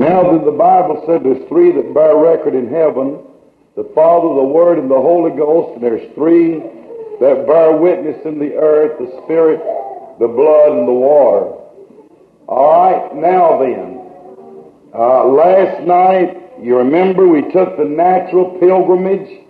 Now then, the Bible said there's three that bear record in heaven, the Father, the Word, and the Holy Ghost, and there's three that bear witness in the earth, the Spirit, the blood, and the water. All right, now then, last night, you remember we took the natural pilgrimage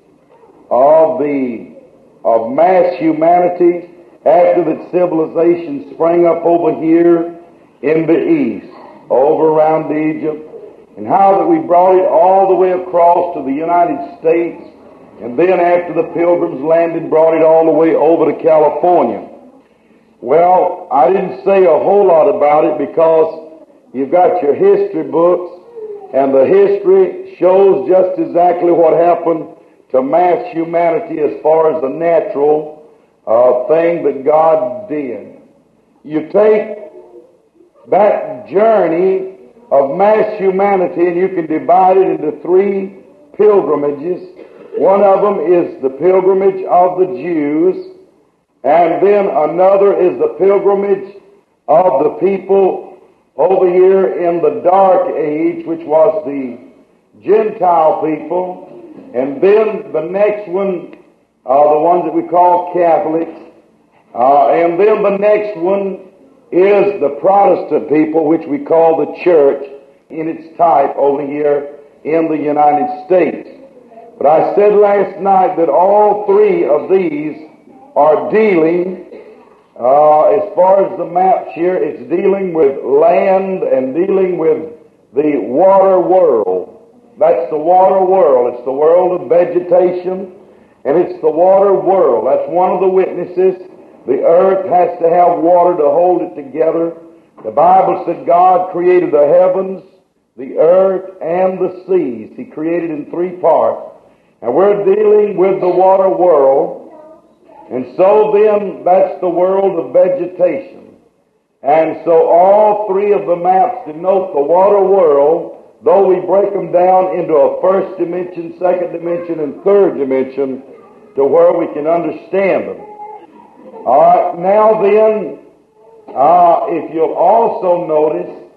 of mass humanity after that civilization sprang up over here in the east, over around Egypt, and how that we brought it all the way across to the United States, and then after the pilgrims landed, brought it all the way over to California. Well, I didn't say a whole lot about it because you've got your history books, and the history shows just exactly what happened to mass humanity as far as the natural thing that God did. You take that journey of mass humanity and you can divide it into three pilgrimages. One of them is the pilgrimage of the Jews, and then another is the pilgrimage of the people over here in the Dark Age, which was the Gentile people. And then the next one are the ones that we call Catholics. And then the next one is the Protestant people, which we call the church in its type over here in the United States. But I said last night that all three of these are dealing, as far as the maps here, it's dealing with land and dealing with the water world. That's the water world. It's the world of vegetation, and it's the water world. That's one of the witnesses. The earth has to have water to hold it together. The Bible said God created the heavens, the earth, and the seas. He created in three parts. And we're dealing with the water world. And so then, that's the world of vegetation. And so all three of the maps denote the water world, though we break them down into a first dimension, second dimension, and third dimension to where we can understand them. All right, now then, if you'll also notice,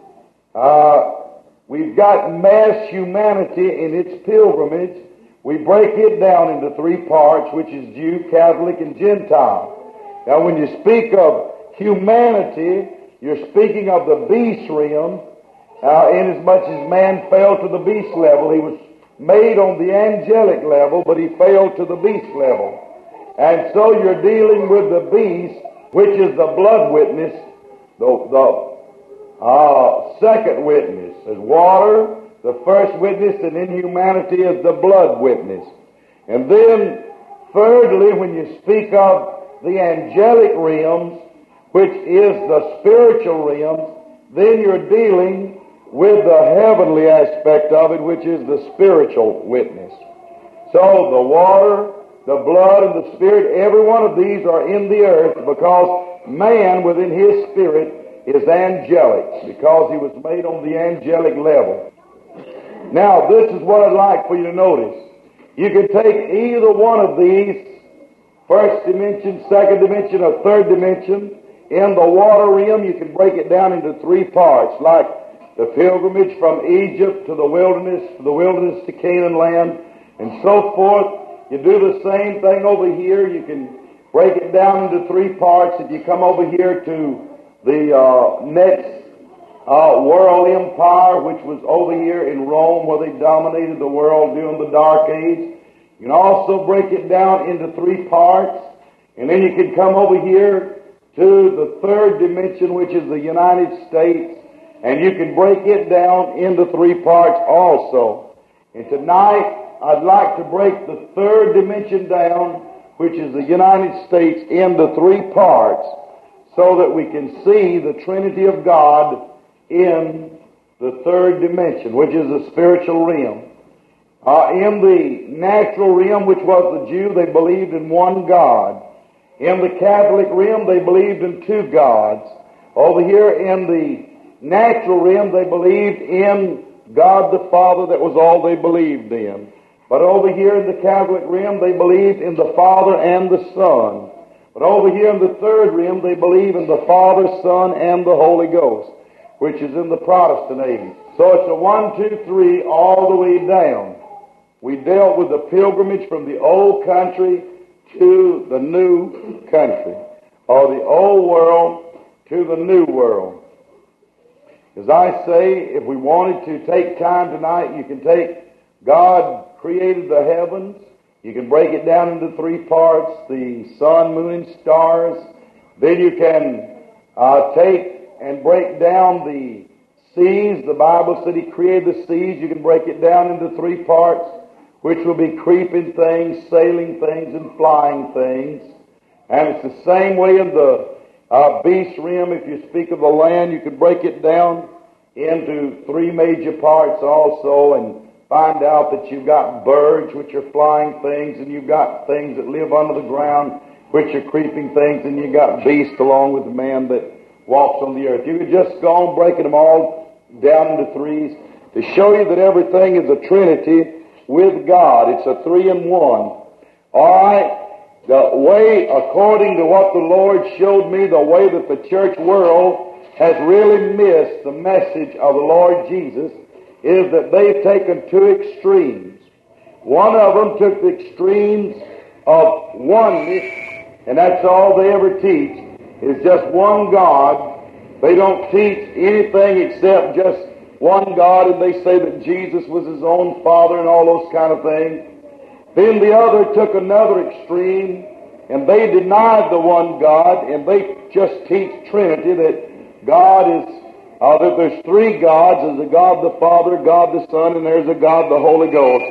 we've got mass humanity in its pilgrimage. We break it down into three parts, which is Jew, Catholic, and Gentile. Now, when you speak of humanity, you're speaking of the beast realm. Inasmuch as man fell to the beast level, he was made on the angelic level, but he fell to the beast level. And so you're dealing with the beast, which is the blood witness, the second witness is water, the first witness, and in humanity is the blood witness. And then, thirdly, when you speak of the angelic realms, which is the spiritual realms, then you're dealing with the heavenly aspect of it, which is the spiritual witness. So the water, the blood, and the spirit, every one of these are in the earth because man within his spirit is angelic, because he was made on the angelic level. Now, this is what I'd like for you to notice. You can take either one of these, first dimension, second dimension, or third dimension. In the water realm, you can break it down into three parts, like the pilgrimage from Egypt to the wilderness to Canaan land, and so forth. You do the same thing over here. You can break it down into three parts. If you come over here to the next world empire, which was over here in Rome, where they dominated the world during the Dark Age, you can also break it down into three parts. And then you can come over here to the third dimension, which is the United States, and you can break it down into three parts also. And tonight, I'd like to break the third dimension down, which is the United States, into three parts, so that we can see the Trinity of God in the third dimension, which is the spiritual realm. In the natural realm, which was the Jew, they believed in one God. In the Catholic realm, they believed in two gods. Over here in the natural realm, they believed in God the Father. That was all they believed in. But over here in the Catholic realm, they believed in the Father and the Son. But over here in the third realm, they believe in the Father, Son, and the Holy Ghost. which is in the Protestant age. So it's a 1, 2, 3 all the way down. We dealt with the pilgrimage from the old country to the new country, or the old world to the new world. As I say, if we wanted to take time tonight, you can take God created the heavens. You can break it down into 3 parts, the sun, moon, and stars. Then you can take and break down the seas. The Bible said He created the seas. You can break it down into 3 parts, which will be creeping things, sailing things, and flying things. And it's the same way in the beast realm. If you speak of the land, you can break it down into 3 major parts also, and find out that you've got birds, which are flying things, and you've got things that live under the ground, which are creeping things, and you've got beasts along with the man that walks on the earth. You could just go on breaking them all down into 3s to show you that everything is a trinity with God. It's a 3 in 1. All right? The way, according to what the Lord showed me, the way that the church world has really missed the message of the Lord Jesus is that they've taken 2 extremes. One of them took the extremes of oneness, and that's all they ever teach, is just one God. They don't teach anything except just one God, and they say that Jesus was His own Father and all those kind of things. Then the other took another extreme, and they denied the one God, and they just teach Trinity, that God is that there's 3 gods. There's a God the Father, God the Son, and there's a God the Holy Ghost.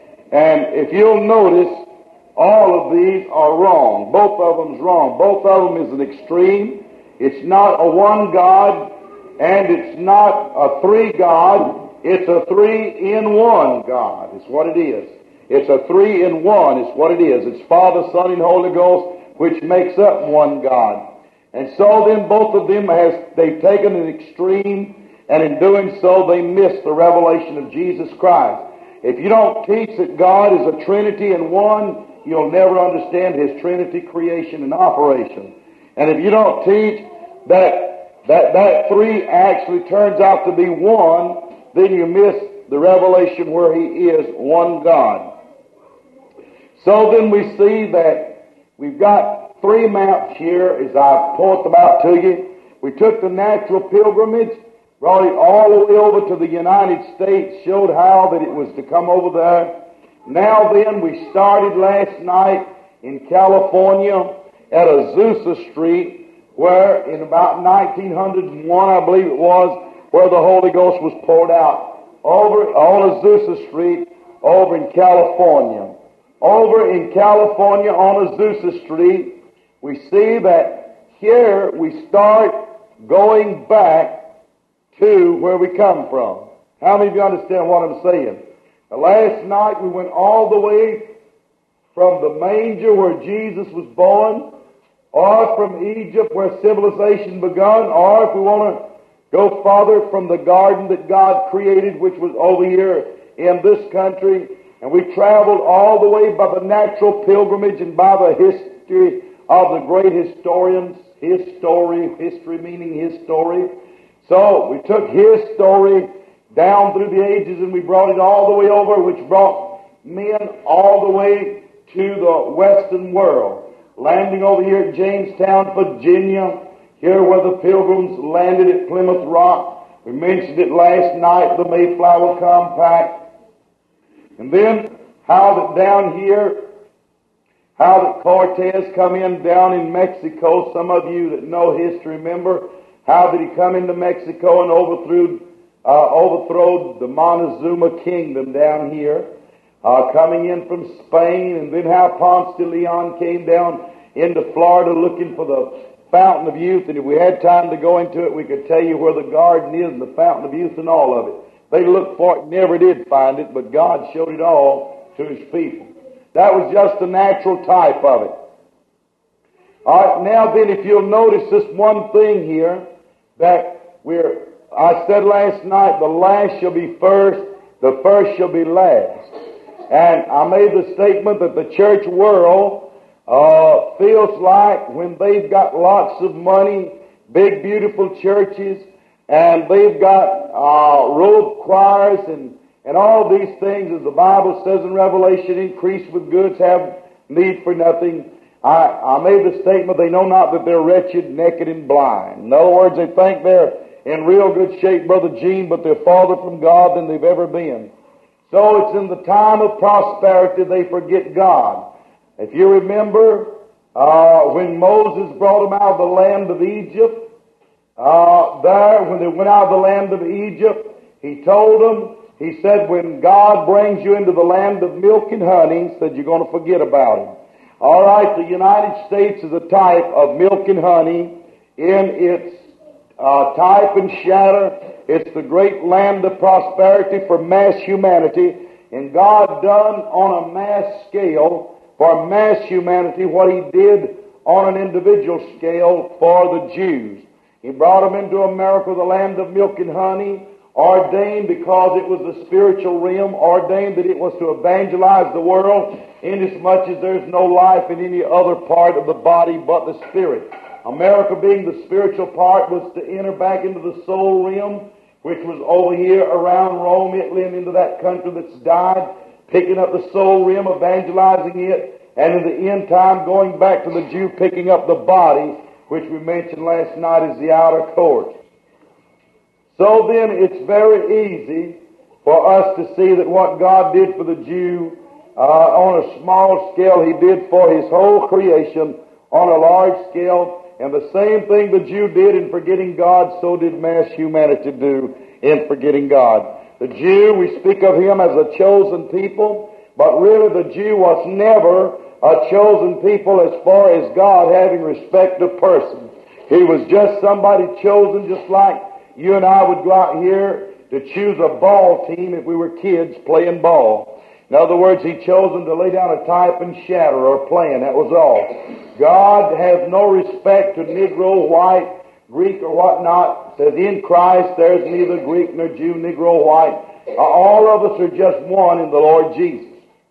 And if you'll notice, all of these are wrong. Both of them's wrong. Both of them is an extreme. It's not a one God, and it's not a 3 God. It's a 3 in 1 God. It's what it is. It's a 3 in 1. It's what it is. It's Father, Son, and Holy Ghost, which makes up one God. And so then both of them they've taken an extreme, and in doing so they miss the revelation of Jesus Christ. If you don't teach that God is a Trinity in 1, you'll never understand His Trinity creation and operation. And if you don't teach that 3 actually turns out to be 1, then you miss the revelation where He is one God. So then we see that we've got 3 maps here, as I point them out to you. We took the natural pilgrimage, brought it all the way over to the United States, showed how that it was to come over there. Now then, we started last night in California at Azusa Street, where in about 1901, I believe it was, where the Holy Ghost was poured out. Over on Azusa Street, over in California. Over in California on Azusa Street, we see that here we start going back to where we come from. How many of you understand what I'm saying? Last night we went all the way from the manger where Jesus was born, or from Egypt where civilization begun, or if we want to go farther, from the garden that God created, which was over here in this country. And we traveled all the way by the natural pilgrimage and by the history of the great historians. History meaning His story. So we took His story down through the ages, and we brought it all the way over, which brought men all the way to the western world. Landing over here at Jamestown, Virginia, here where the Pilgrims landed at Plymouth Rock. We mentioned it last night, the Mayflower Compact. And then how that down here, how that Cortez come in down in Mexico. Some of you that know history remember how did he come into Mexico and overthrow the Montezuma kingdom down here, coming in from Spain. And then how Ponce de Leon came down into Florida looking for the Fountain of Youth. And if we had time to go into it, we could tell you where the garden is and the Fountain of Youth and all of it. They looked for it, never did find it, but God showed it all to His people. That was just a natural type of it. All right, now then, if you'll notice this one thing here, that I said last night, the last shall be first, the first shall be last. And I made the statement that the church world feels like when they've got lots of money, big beautiful churches, and they've got robe choirs and all these things, as the Bible says in Revelation, increase with goods, have need for nothing. I made the statement, they know not that they're wretched, naked, and blind. In other words, they think they're in real good shape, Brother Gene, but they're farther from God than they've ever been. So it's in the time of prosperity they forget God. If you remember, when Moses brought them out of the land of Egypt, when they went out of the land of Egypt, he told them, he said, when God brings you into the land of milk and honey, he said, you're going to forget about Him. All right, the United States is a type of milk and honey in its type and shadow. It's the great land of prosperity for mass humanity, and God done on a mass scale for mass humanity what He did on an individual scale for the Jews. He brought them into America, the land of milk and honey, ordained because it was the spiritual realm, ordained that it was to evangelize the world, inasmuch as there's no life in any other part of the body but the spirit. America, being the spiritual part, was to enter back into the soul realm, which was over here around Rome, Italy, and into that country that's died, picking up the soul realm, evangelizing it, and in the end time going back to the Jew, picking up the body, which we mentioned last night as the outer court. So then it's very easy for us to see that what God did for the Jew on a small scale, He did for His whole creation on a large scale. And the same thing the Jew did in forgetting God, so did mass humanity do in forgetting God. The Jew, we speak of him as a chosen people, but really the Jew was never a chosen people as far as God having respect of person. He was just somebody chosen, just like you and I would go out here to choose a ball team if we were kids playing ball. In other words, He chose them to lay down a type and shadow or playing. That was all. God has no respect to Negro, white, Greek, or whatnot. It says, in Christ there's neither Greek nor Jew, Negro, white. All of us are just one in the Lord Jesus.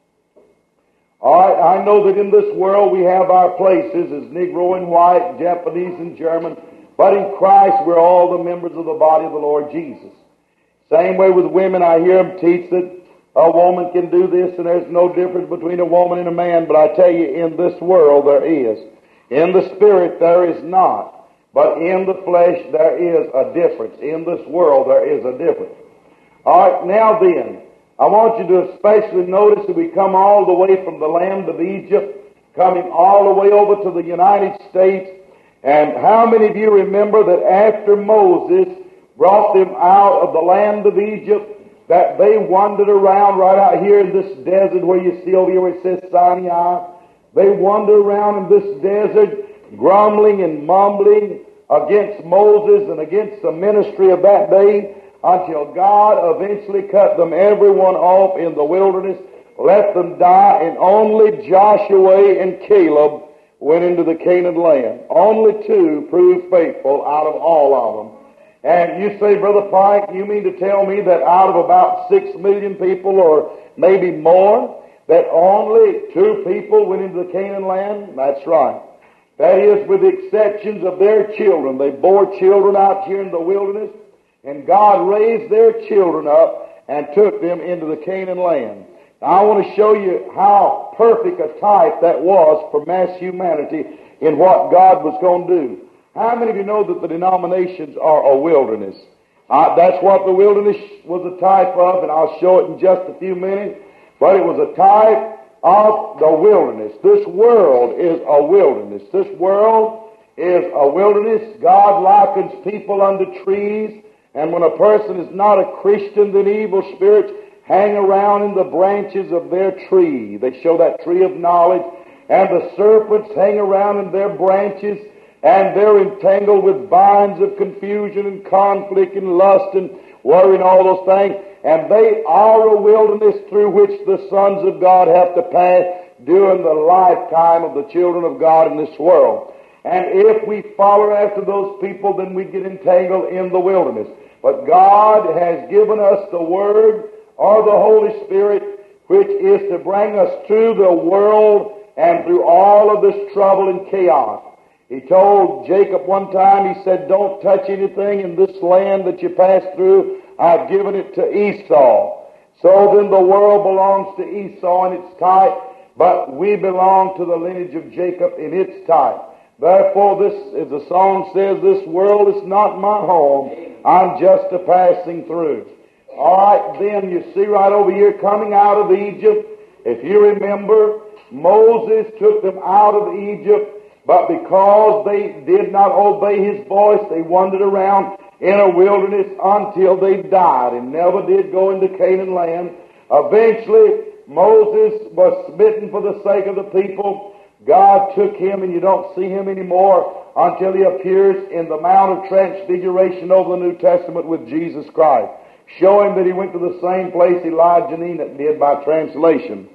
All right, I know that in this world we have our places as Negro and white, Japanese and German. But in Christ, we're all the members of the body of the Lord Jesus. Same way with women, I hear them teach that a woman can do this and there's no difference between a woman and a man. But I tell you, in this world there is. In the spirit there is not. But in the flesh there is a difference. In this world there is a difference. All right, now then, I want you to especially notice that we come all the way from the land of Egypt, coming all the way over to the United States. And how many of you remember that after Moses brought them out of the land of Egypt, that they wandered around right out here in this desert where you see over here where it says Sinai? They wandered around in this desert, grumbling and mumbling against Moses and against the ministry of that day, until God eventually cut them everyone off in the wilderness, let them die, and only Joshua and Caleb went into the Canaan land. Only two proved faithful out of all of them. And you say, Brother Pike, you mean to tell me that out of about 6 million people, or maybe more, that only 2 people went into the Canaan land? That's right. That is, with the exceptions of their children. They bore children out here in the wilderness, and God raised their children up and took them into the Canaan land. Now, I want to show you how perfect a type that was for mass humanity in what God was going to do. How many of you know that the denominations are a wilderness? That's what the wilderness was a type of, and I'll show it in just a few minutes. But it was a type of the wilderness. This world is a wilderness. This world is a wilderness. God likens people unto trees, and when a person is not a Christian, then evil spirits hang around in the branches of their tree. They show that tree of knowledge, and the serpents hang around in their branches, and they're entangled with binds of confusion and conflict and lust and worry and all those things. And they are a wilderness through which the sons of God have to pass during the lifetime of the children of God in this world. And if we follow after those people, then we get entangled in the wilderness. But God has given us the Word or the Holy Spirit, which is to bring us through the world and through all of this trouble and chaos. He told Jacob one time, he said, don't touch anything in this land that you pass through. I've given it to Esau. So then the world belongs to Esau in its type, but we belong to the lineage of Jacob in its type. Therefore, this, as the song says, this world is not my home. I'm just a passing through. All right, then you see right over here, coming out of Egypt, if you remember, Moses took them out of Egypt, but because they did not obey his voice, they wandered around in a wilderness until they died and never did go into Canaan land. Eventually, Moses was smitten for the sake of the people. God took him, and you don't see him anymore until he appears in the Mount of Transfiguration over the New Testament with Jesus Christ, showing that he went to the same place Elijah and Enoch did by translation,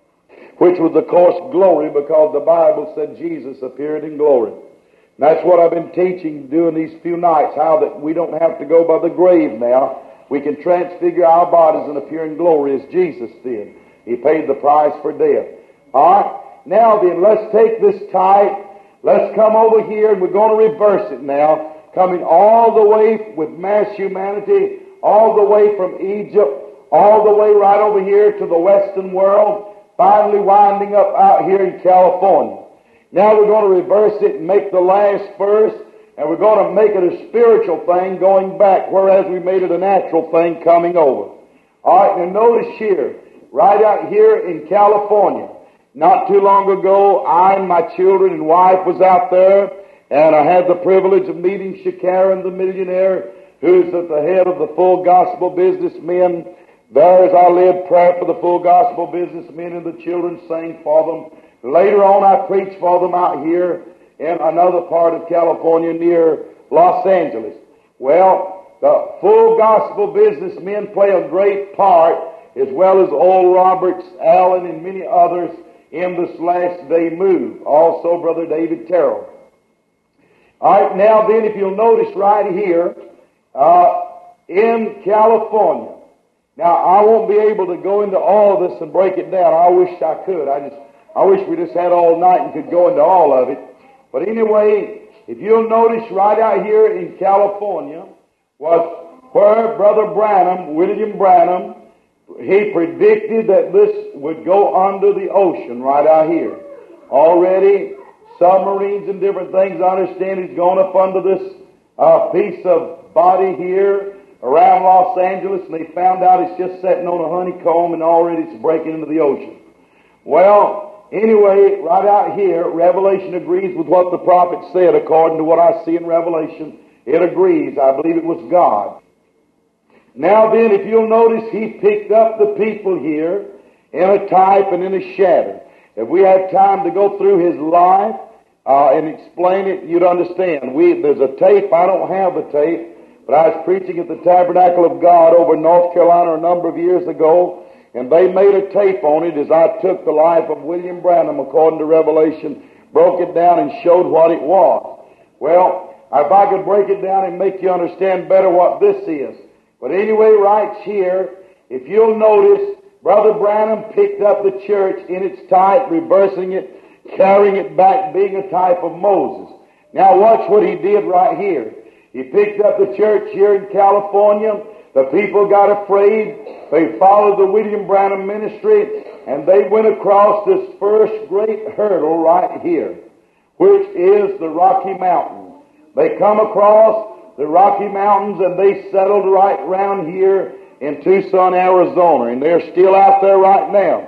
which was, of course, glory, because the Bible said Jesus appeared in glory. And that's what I've been teaching during these few nights, how that we don't have to go by the grave now. We can transfigure our bodies and appear in glory as Jesus did. He paid the price for death. All right? Now then, let's take this type. Let's come over here, and we're going to reverse it now, coming all the way with mass humanity, all the way from Egypt, all the way right over here to the Western world, finally winding up out here in California. Now we're going to reverse it and make the last verse, and we're going to make it a spiritual thing going back, whereas we made it a natural thing coming over. All right, now notice here, right out here in California, not too long ago, I and my children and wife was out there, and I had the privilege of meeting Shakaran, the millionaire, who's at the head of the Full Gospel Businessmen. There, as I led prayer for the Full Gospel Businessmen, and the children sang for them. Later on, I preached for them out here in another part of California near Los Angeles. Well, the Full Gospel Businessmen play a great part, as well as Oral Roberts, Allen, and many others in this last day move. Also, Brother David Terrell. All right, now then, if you'll notice right here, in California. Now, I won't be able to go into all of this and break it down. I wish I could. I wish we just had all night and could go into all of it. But anyway, if you'll notice right out here in California was where Brother Branham, William Branham, he predicted that this would go under the ocean right out here. Already, submarines and different things, I understand he's gone up under this piece of body here around Los Angeles, and they found out it's just sitting on a honeycomb and already it's breaking into the ocean. Well, anyway, right out here, Revelation agrees with what the prophet said according to what I see in Revelation. It agrees. I believe it was God. Now then, if you'll notice, he picked up the people here in a type and in a shadow. If we had time to go through his life and explain it, you'd understand. There's a tape. I don't have the tape, but I was preaching at the Tabernacle of God over in North Carolina a number of years ago, and they made a tape on it as I took the life of William Branham according to Revelation, broke it down and showed what it was. Well, if I could break it down and make you understand better what this is. But anyway, right here, if you'll notice, Brother Branham picked up the church in its type, reversing it, carrying it back, being a type of Moses. Now watch what he did right here. He picked up the church here in California. The people got afraid. They followed the William Branham ministry, and they went across this first great hurdle right here, which is the Rocky Mountains. They come across the Rocky Mountains, and they settled right around here in Tucson, Arizona, and they're still out there right now.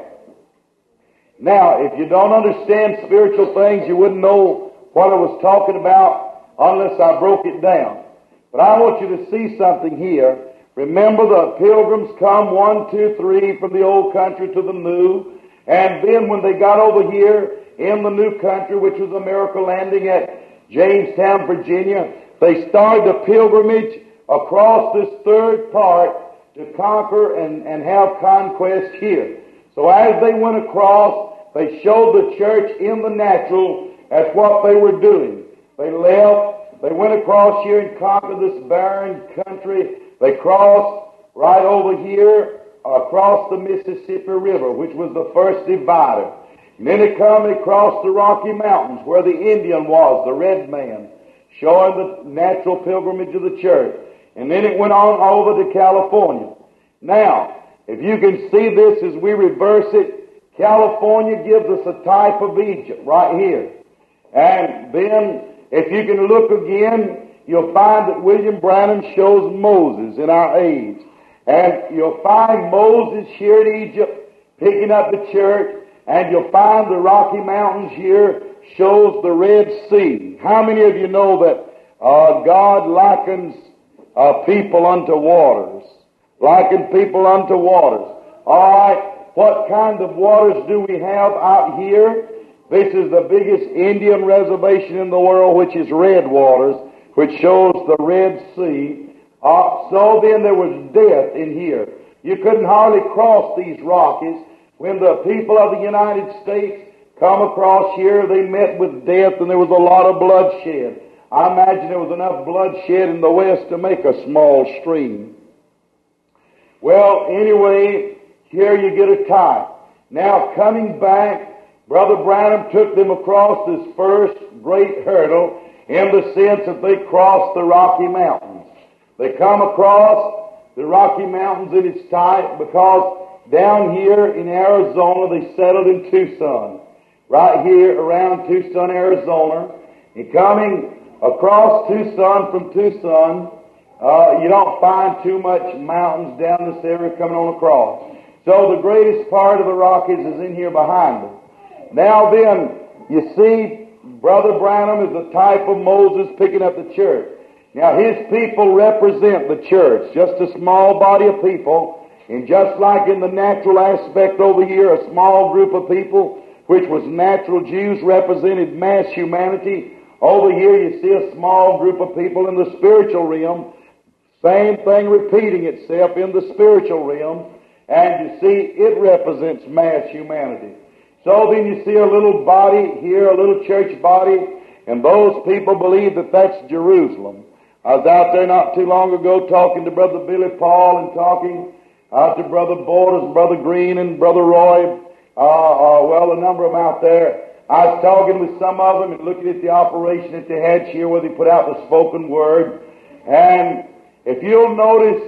Now, if you don't understand spiritual things, you wouldn't know what I was talking about unless I broke it down. But I want you to see something here. Remember, the pilgrims come 1, 2, 3 from the old country to the new, and then when they got over here in the new country, which was a miracle landing at Jamestown, Virginia, they started a pilgrimage across this third part to conquer and have conquest here. So as they went across, they showed the church in the natural as what they were doing. They left, they went across here and conquered this barren country. They crossed right over here across the Mississippi River, which was the first divider. And then they crossed the Rocky Mountains where the Indian was, the red man, showing the natural pilgrimage of the church. And then it went on over to California. Now, if you can see this as we reverse it, California gives us a type of Egypt right here. And then, if you can look again, you'll find that William Branham shows Moses in our age. And you'll find Moses here in Egypt picking up the church, and you'll find the Rocky Mountains here shows the Red Sea. How many of you know that God likens people unto waters? Liken people unto waters. All right, what kind of waters do we have out here? This is the biggest Indian reservation in the world, which is Red Waters, which shows the Red Sea. So then there was death in here. You couldn't hardly cross these Rockies. When the people of the United States come across here, they met with death, and there was a lot of bloodshed. I imagine there was enough bloodshed in the West to make a small stream. Well, anyway, here you get a type. Now, coming back, Brother Branham took them across this first great hurdle in the sense that they crossed the Rocky Mountains. They come across the Rocky Mountains in its type because down here in Arizona, they settled in Tucson. Right here around Tucson, Arizona. And coming across Tucson from Tucson, you don't find too much mountains down this area coming on across. So the greatest part of the Rockies is in here behind them. Now then, you see, Brother Branham is the type of Moses picking up the church. Now his people represent the church, just a small body of people. And just like in the natural aspect over here, a small group of people, which was natural Jews, represented mass humanity. Over here you see a small group of people in the spiritual realm. Same thing repeating itself in the spiritual realm. And you see, it represents mass humanity. So then you see a little body here, a little church body, and those people believe that that's Jerusalem. I was out there not too long ago talking to Brother Billy Paul and talking to Brother Borders, Brother Green, and Brother Roy, a number of them out there. I was talking with some of them and looking at the operation that they had here where they put out the spoken word. And if you'll notice,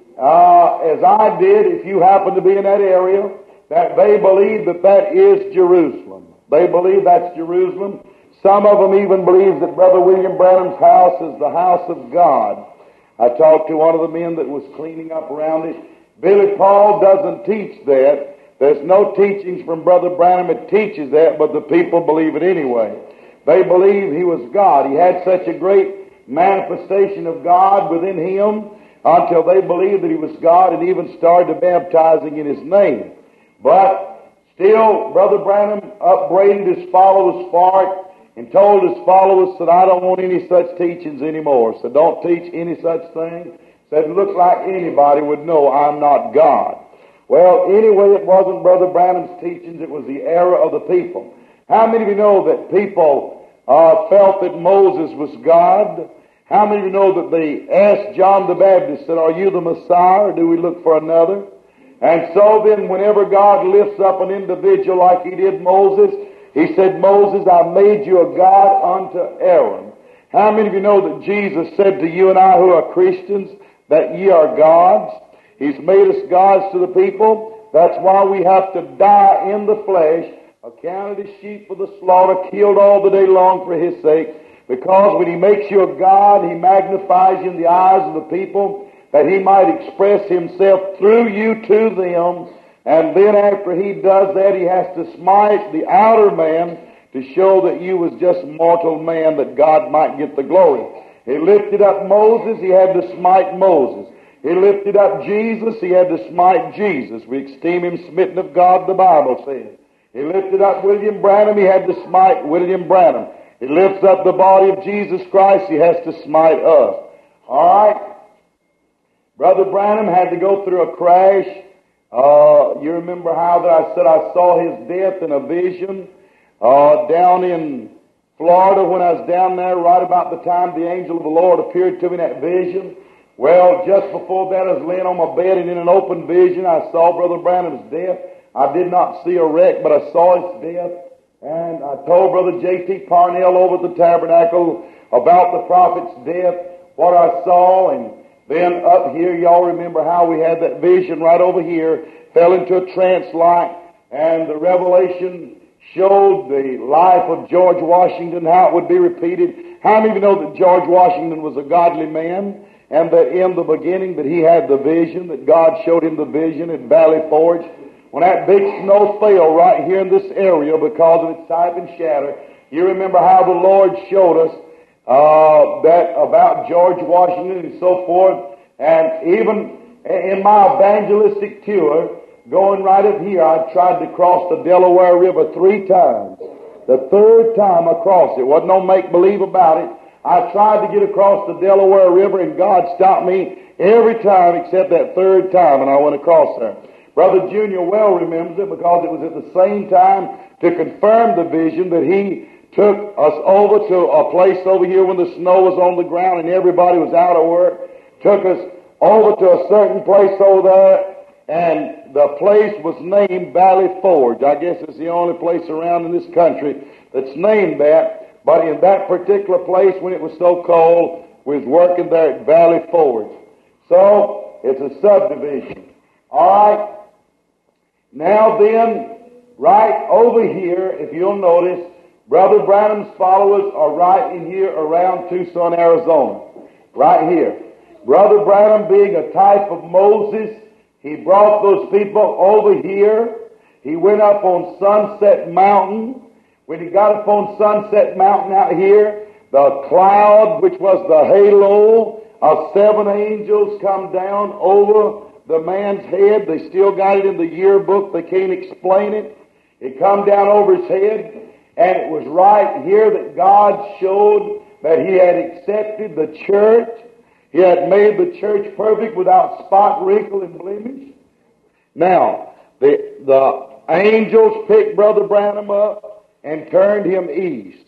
as I did, if you happen to be in that area, that they believe that that is Jerusalem. They believe that's Jerusalem. Some of them even believe that Brother William Branham's house is the house of God. I talked to one of the men that was cleaning up around it. Billy Paul doesn't teach that. There's no teachings from Brother Branham that teaches that, but the people believe it anyway. They believe he was God. He had such a great manifestation of God within him until they believed that he was God and even started baptizing in his name. But still, Brother Branham upbraided his followers for it and told his followers that I don't want any such teachings anymore. So don't teach any such thing. Said it looked like anybody would know I'm not God. Well, anyway, it wasn't Brother Branham's teachings. It was the error of the people. How many of you know that people felt that Moses was God? How many of you know that they asked John the Baptist, said, are you the Messiah, or do we look for another? And so then, whenever God lifts up an individual like he did Moses, he said, Moses, I made you a God unto Aaron. How many of you know that Jesus said to you and I who are Christians that ye are gods? He's made us gods to the people. That's why we have to die in the flesh, accounted as sheep for the slaughter, killed all the day long for his sake. Because when he makes you a God, he magnifies you in the eyes of the people, that he might express himself through you to them. And then after he does that, he has to smite the outer man to show that you was just mortal man, that God might get the glory. He lifted up Moses, he had to smite Moses. He lifted up Jesus, he had to smite Jesus. We esteem him smitten of God, the Bible says. He lifted up William Branham, he had to smite William Branham. He lifts up the body of Jesus Christ, he has to smite us. All right? Brother Branham had to go through a crash. You remember how that I said I saw his death in a vision down in Florida when I was down there right about the time the angel of the Lord appeared to me in that vision. Well, just before that I was laying on my bed, and in an open vision I saw Brother Branham's death. I did not see a wreck, but I saw his death. And I told Brother J.T. Parnell over at the tabernacle about the prophet's death, what I saw. And then up here, y'all remember how we had that vision right over here, fell into a trance light, and the revelation showed the life of George Washington, how it would be repeated. How many of you know that George Washington was a godly man, and that in the beginning that he had the vision, that God showed him the vision at Valley Forge? When that big snow fell right here in this area because of its type and shadow, you remember how the Lord showed us that about George Washington and so forth. And even in my evangelistic tour, going right up here, I tried to cross the Delaware River 3 times. The third time I crossed it, wasn't no make-believe about it. I tried to get across the Delaware River, and God stopped me every time except that third time, and I went across there. Brother Junior well remembers it because it was at the same time to confirm the vision that he took us over to a place over here when the snow was on the ground and everybody was out of work, took us over to a certain place over there, and the place was named Valley Forge. I guess it's the only place around in this country that's named that. But in that particular place, when it was so cold, we was working there at Valley Forge. So, it's a subdivision. All right. Now then, right over here, if you'll notice, Brother Branham's followers are right in here around Tucson, Arizona. Right here. Brother Branham, being a type of Moses, he brought those people over here. He went up on Sunset Mountain. When he got up on Sunset Mountain out here, the cloud, which was the halo of 7 angels, come down over the man's head. They still got it in the yearbook. They can't explain it. It come down over his head, and it was right here that God showed that he had accepted the church. He had made the church perfect without spot, wrinkle, and blemish. Now, the angels picked Brother Branham up and turned him east.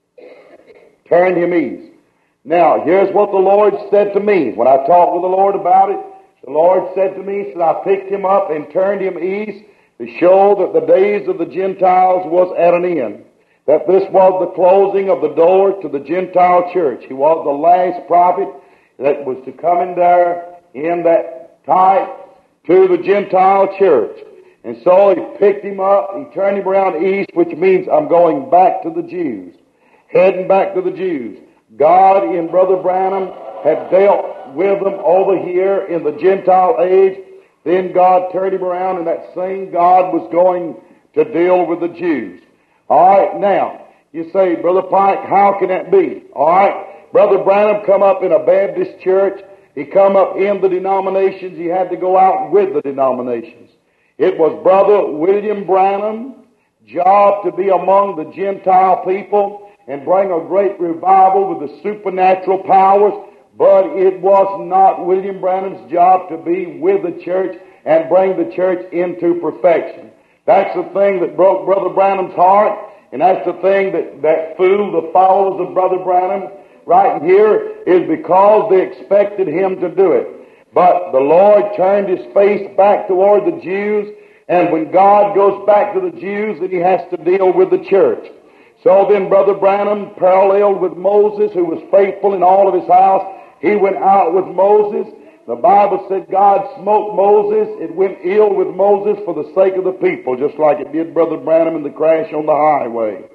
Turned him east. Now, here's what the Lord said to me when I talked with the Lord about it. The Lord said to me, I picked him up and turned him east to show that the days of the Gentiles was at an end. That this was the closing of the door to the Gentile church. He was the last prophet that was to come in there in that type to the Gentile church. And so he picked him up, he turned him around east, which means I'm going back to the Jews. Heading back to the Jews. God in Brother Branham had dealt with them over here in the Gentile age. Then God turned him around, and that same God was going to deal with the Jews. All right, now, you say, Brother Pike, how can that be? All right, Brother Branham come up in a Baptist church. He come up in the denominations. He had to go out with the denominations. It was Brother William Branham's job to be among the Gentile people and bring a great revival with the supernatural powers. But it was not William Branham's job to be with the church and bring the church into perfection. That's the thing that broke Brother Branham's heart, and that's the thing that fooled the followers of Brother Branham right here, is because they expected him to do it. But the Lord turned his face back toward the Jews, and when God goes back to the Jews, then he has to deal with the church. So then Brother Branham paralleled with Moses, who was faithful in all of his house. He went out with Moses. The Bible said God smote Moses. It went ill with Moses for the sake of the people, just like it did Brother Branham in the crash on the highway.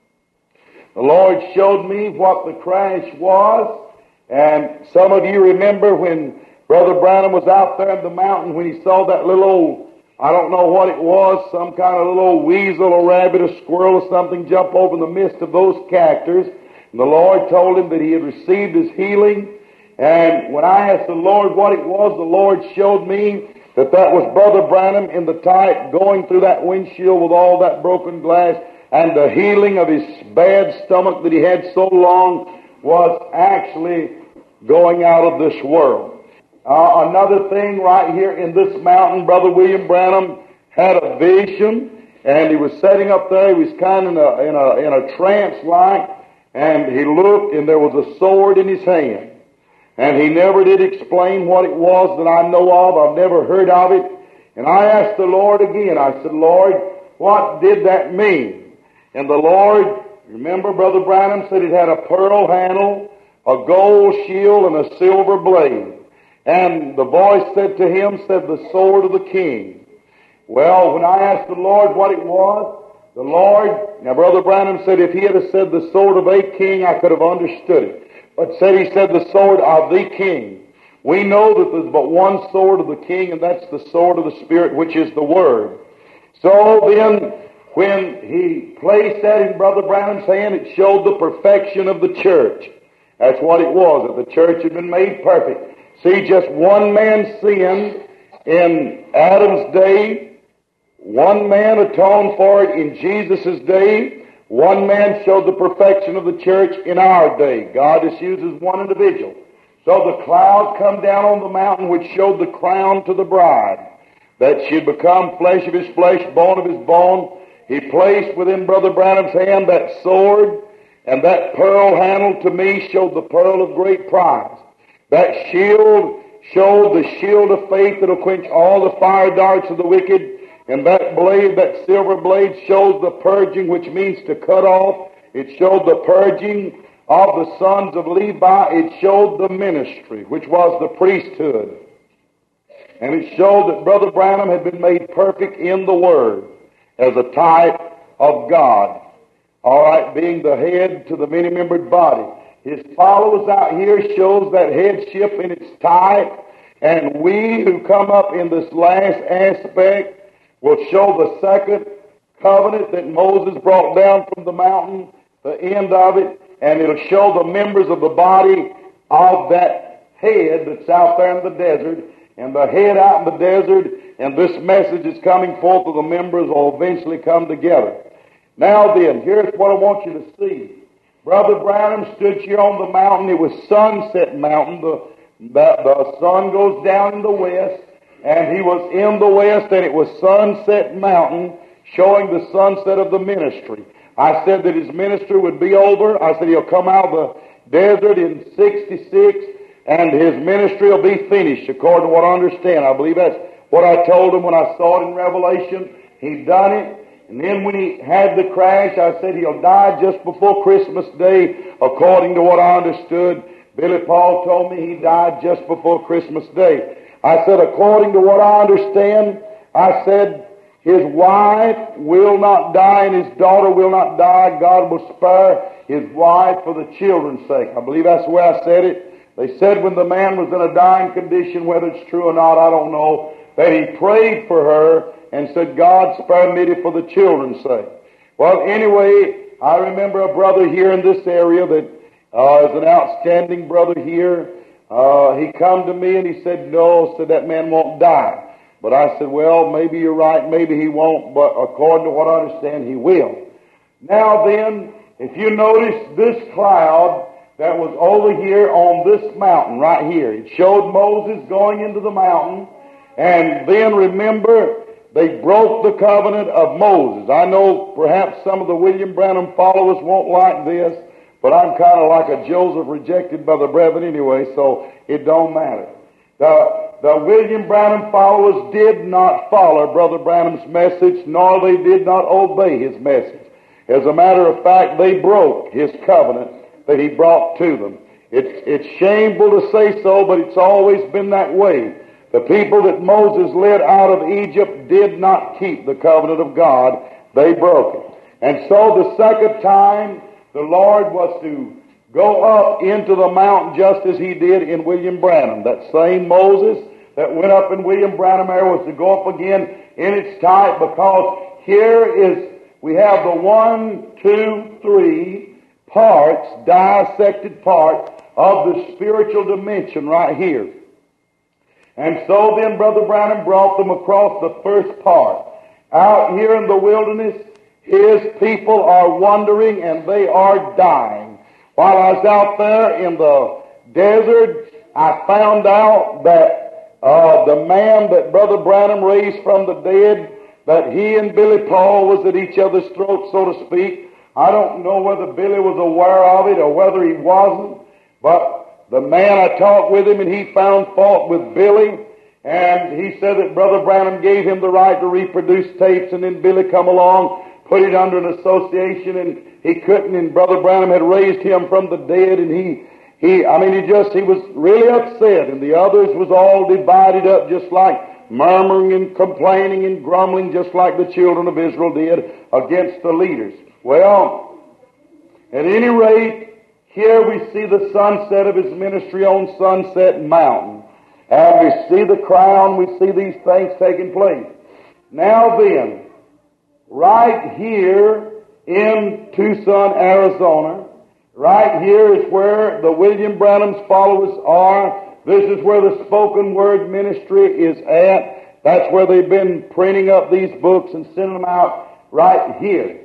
The Lord showed me what the crash was, and some of you remember when Brother Branham was out there in the mountain when he saw that little old, I don't know what it was, some kind of little old weasel or rabbit or squirrel or something jump over in the midst of those cactus. And the Lord told him that he had received his healing. And when I asked the Lord what it was, the Lord showed me that was Brother Branham in the type going through that windshield with all that broken glass, and the healing of his bad stomach that he had so long was actually going out of this world. Another thing right here in this mountain, Brother William Branham had a vision, and he was sitting up there. He was kind of in a trance like, and he looked, and there was a sword in his hand. And he never did explain what it was that I know of. I've never heard of it. And I asked the Lord again, I said, Lord, what did that mean? And the Lord, remember Brother Branham said it had a pearl handle, a gold shield, and a silver blade. And the voice said to him, said, the sword of the king. Well, when I asked the Lord what it was, the Lord, now Brother Branham said if he had said the sword of a king, I could have understood it. But said he said the sword of the king. We know that there's but one sword of the king, and that's the sword of the Spirit, which is the Word. So then, when he placed that in Brother Branham's hand, it showed the perfection of the church. That's what it was, that the church had been made perfect. See, just one man sinned in Adam's day. One man atoned for it in Jesus' day. One man showed the perfection of the church in our day. God just uses one individual. So the cloud come down on the mountain which showed the crown to the bride, that she'd become flesh of his flesh, bone of his bone. He placed within Brother Branham's hand that sword, and that pearl handle to me showed the pearl of great price. That shield showed the shield of faith that will quench all the fire darts of the wicked. And that blade, that silver blade, shows the purging, which means to cut off. It showed the purging of the sons of Levi. It showed the ministry, which was the priesthood. And it showed that Brother Branham had been made perfect in the Word as a type of God. All right, being the head to the many-membered body. His followers out here shows that headship in its type. And we who come up in this last aspect will show the second covenant that Moses brought down from the mountain, the end of it, and it'll show the members of the body of that head that's out there in the desert, and the head out in the desert, and this message is coming forth of the members will eventually come together. Now then, here's what I want you to see. Brother Branham stood here on the mountain. It was Sunset Mountain. The sun goes down in the west, and he was in the west, and it was Sunset Mountain, showing the sunset of the ministry. I said that his ministry would be over. I said he'll come out of the desert in 66, and his ministry will be finished, according to what I understand. I believe that's what I told him when I saw it in Revelation. He done it. And then when he had the crash, I said he'll die just before Christmas Day, according to what I understood. Billy Paul told me he died just before Christmas Day. I said, according to what I understand, I said, his wife will not die and his daughter will not die. God will spare his wife for the children's sake. I believe that's the way I said it. They said when the man was in a dying condition, whether it's true or not, I don't know, that he prayed for her and said, God, spare me for the children's sake. Well, anyway, I remember a brother here in this area that is an outstanding brother here. He come to me and he said, no, said that man won't die. But I said, well, maybe you're right, maybe he won't, but according to what I understand, he will. Now then, if you notice this cloud that was over here on this mountain right here, it showed Moses going into the mountain, and then remember, they broke the covenant of Moses. I know perhaps some of the William Branham followers won't like this, but I'm kind of like a Joseph rejected by the brethren anyway, so it don't matter. The William Branham followers did not follow Brother Branham's message, nor they did not obey his message. As a matter of fact, they broke his covenant that he brought to them. It's shameful to say so, but it's always been that way. The people that Moses led out of Egypt did not keep the covenant of God. They broke it. And so the second time, the Lord was to go up into the mountain just as he did in William Branham. That same Moses that went up in William Branham era was to go up again in its type, because we have the 1, 2, 3 parts, dissected part of the spiritual dimension right here. And so then Brother Branham brought them across the first part. Out here in the wilderness, his people are wandering and they are dying. While I was out there in the desert, I found out that the man that Brother Branham raised from the dead, that he and Billy Paul was at each other's throats, so to speak. I don't know whether Billy was aware of it or whether he wasn't, but the man, I talked with him and he found fault with Billy, And he said that Brother Branham gave him the right to reproduce tapes, and then Billy come along, put it under an association, and he couldn't, and Brother Branham had raised him from the dead, and he was really upset, and the others was all divided up just like murmuring and complaining and grumbling just like the children of Israel did against the leaders. Well, at any rate, here we see the sunset of his ministry on Sunset Mountain. And we see the crown, we see these things taking place. Now then, right here in Tucson, Arizona, right here is where the William Branham's followers are. This is where the spoken word ministry is at. That's where they've been printing up these books and sending them out right here.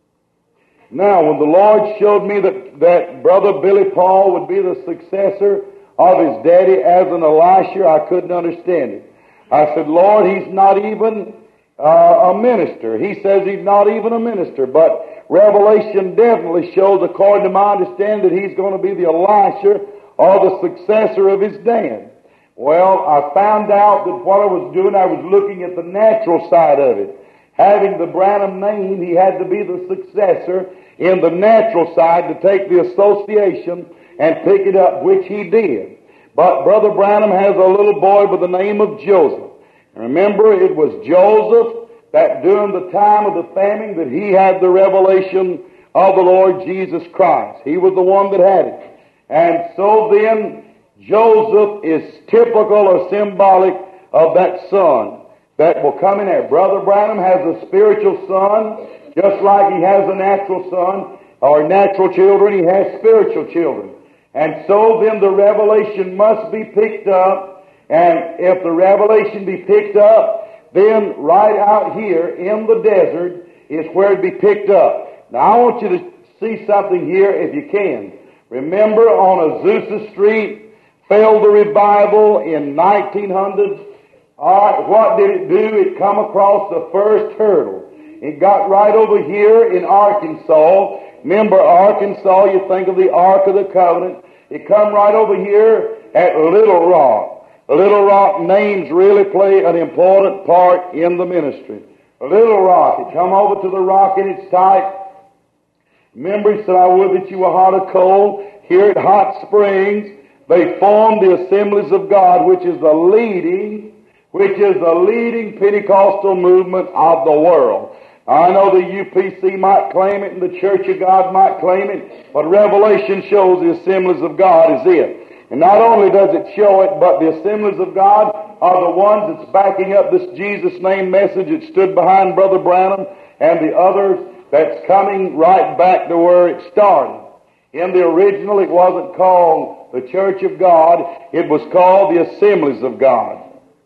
Now, when the Lord showed me that Brother Billy Paul would be the successor of his daddy as an Elisha, I couldn't understand it. I said, Lord, he's not even a minister. He says he's not even a minister, but Revelation definitely shows, according to my understanding, that he's going to be the Elisha or the successor of his dad. Well, I found out that what I was doing, I was looking at the natural side of it. Having the Branham name, he had to be the successor in the natural side to take the association and pick it up, which he did. But Brother Branham has a little boy by the name of Joseph. And remember, it was Joseph that during the time of the famine that he had the revelation of the Lord Jesus Christ. He was the one that had it. And so then, Joseph is typical or symbolic of that son that will come in there. Brother Branham has a spiritual son, just like he has a natural son, or natural children, he has spiritual children. And so then the revelation must be picked up, and if the revelation be picked up, then right out here in the desert is where it be picked up. Now I want you to see something here if you can. Remember on Azusa Street fell the revival in 1900. What did it do? It come across the first hurdle. It got right over here in Arkansas. Remember Arkansas, you think of the Ark of the Covenant. It come right over here at Little Rock. Little Rock names really play an important part in the ministry. Little Rock, it come over to the rock in its type. Remember, he said, I would that you were hot or cold. Here at Hot Springs, they formed the Assemblies of God, which is the leading Pentecostal movement of the world. I know the UPC might claim it and the Church of God might claim it, but Revelation shows the Assemblies of God is it. And not only does it show it, but the Assemblies of God are the ones that's backing up this Jesus name message that stood behind Brother Branham and the others that's coming right back to where it started. In the original, it wasn't called the Church of God. It was called the Assemblies of God.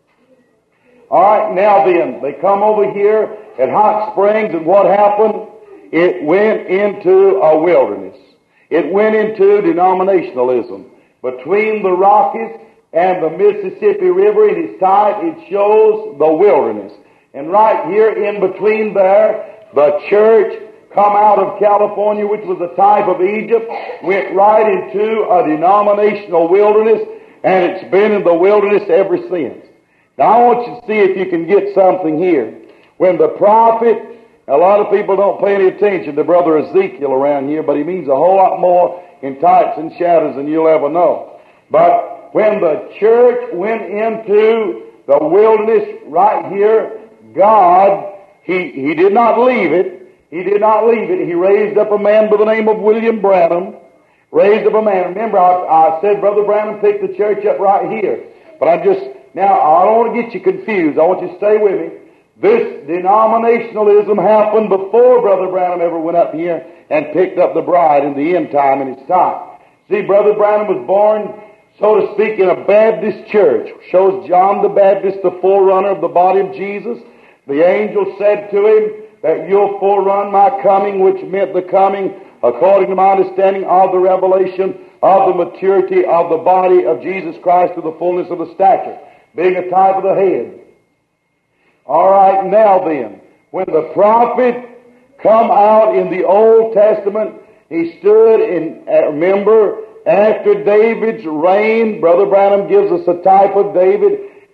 All right, now then, they come over here at Hot Springs, and what happened? It went into a wilderness. It went into denominationalism. Between the Rockies and the Mississippi River in its type, it shows the wilderness. And right here in between there, the church come out of California, which was a type of Egypt, went right into a denominational wilderness, and it's been in the wilderness ever since. Now I want you to see if you can get something here. When the prophet, a lot of people don't pay any attention to Brother Ezekiel around here, but he means a whole lot more in types and shadows than you'll ever know. But when the church went into the wilderness right here, God, He did not leave it. He did not leave it. He raised up a man by the name of William Branham. Raised up a man. Remember, I said Brother Branham picked the church up right here. But now I don't want to get you confused. I want you to stay with me. This denominationalism happened before Brother Branham ever went up here and picked up the bride in the end time in his time. See, Brother Branham was born, so to speak, in a Baptist church. Shows John the Baptist, the forerunner of the body of Jesus. The angel said to him that you'll forerun my coming, which meant the coming, according to my understanding, of the revelation of the maturity of the body of Jesus Christ to the fullness of the stature, being a type of the head. All right, now then, when the prophet come out in the Old Testament, he stood in, remember, after David's reign, Brother Branham gives us a type of David,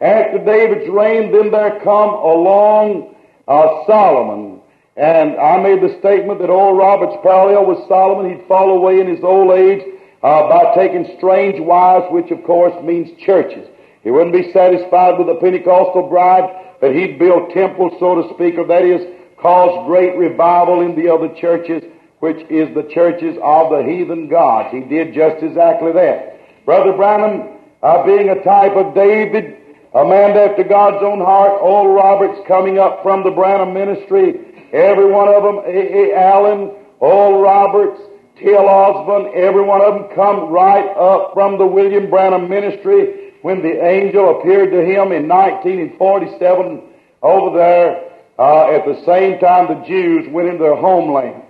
After David's reign, then there come along Solomon. And I made the statement that Oral Roberts' parallel with Solomon, he'd fall away in his old age by taking strange wives, which of course means churches. He wouldn't be satisfied with the Pentecostal bride, but he'd build temples, so to speak, or that is, cause great revival in the other churches, which is the churches of the heathen gods. He did just exactly that. Brother Branham, being a type of David, a man after God's own heart, Oral Roberts coming up from the Branham ministry, every one of them, A. Allen, Oral Roberts, T.L. Osborne, every one of them come right up from the William Branham ministry when the angel appeared to him in 1947 over there at the same time the Jews went into their homeland.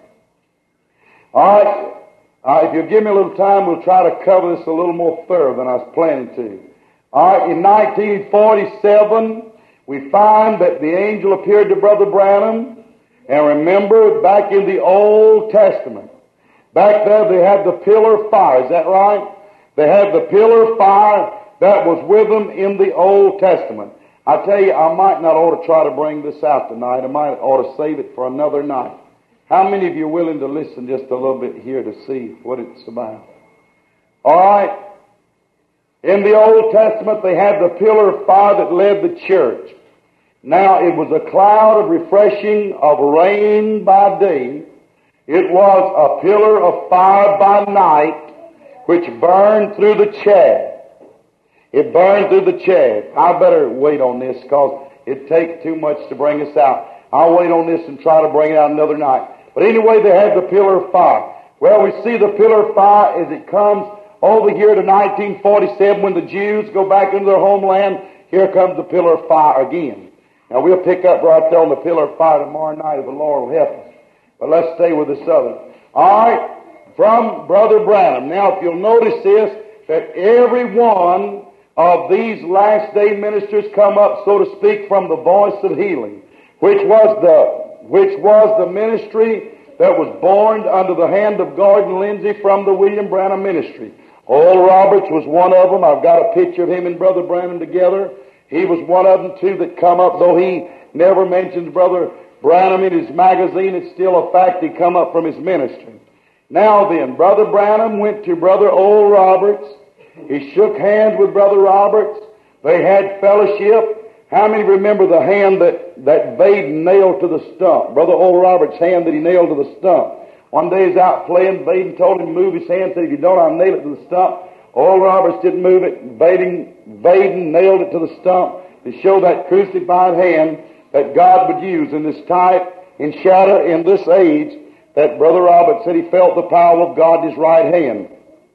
All right, if you'll give me a little time, we'll try to cover this a little more thorough than I was planning to. All right, in 1947, we find that the angel appeared to Brother Branham. And remember, back in the Old Testament, back there they had the pillar of fire. Is that right? They had the pillar of fire that was with them in the Old Testament. I tell you, I might not ought to try to bring this out tonight. I might ought to save it for another night. How many of you are willing to listen just a little bit here to see what it's about? All right. In the Old Testament, they had the pillar of fire that led the church. Now, it was a cloud of refreshing of rain by day. It was a pillar of fire by night, which burned through the chaff. It burned through the chaff. I better wait on this because it takes too much to bring us out. I'll wait on this and try to bring it out another night. But anyway, they had the pillar of fire. Well, we see the pillar of fire as it comes over here to 1947 when the Jews go back into their homeland. Here comes the pillar of fire again. Now, we'll pick up right there on the pillar of fire tomorrow night if the Lord will help us. But let's stay with this other. All right, from Brother Branham. Now, if you'll notice this, that every one of these last day ministers come up, so to speak, from the voice of healing, which was the ministry that was born under the hand of Gordon Lindsay from the William Branham ministry. Oral Roberts was one of them. I've got a picture of him and Brother Branham together. He was one of them, too, that come up, though he never mentions Brother Branham in his magazine. It's still a fact he come up from his ministry. Now then, Brother Branham went to Brother Oral Roberts. He shook hands with Brother Roberts. They had fellowship. How many remember the hand that Baden nailed to the stump? Brother Oral Roberts' hand that he nailed to the stump. One day he's out playing. Baden told him to move his hand. Said, if you don't, I'll nail it to the stump. Oral Roberts didn't move it. Baden nailed it to the stump to show that crucified hand that God would use in this type, in shadow, in this age, that Brother Roberts said he felt the power of God in his right hand.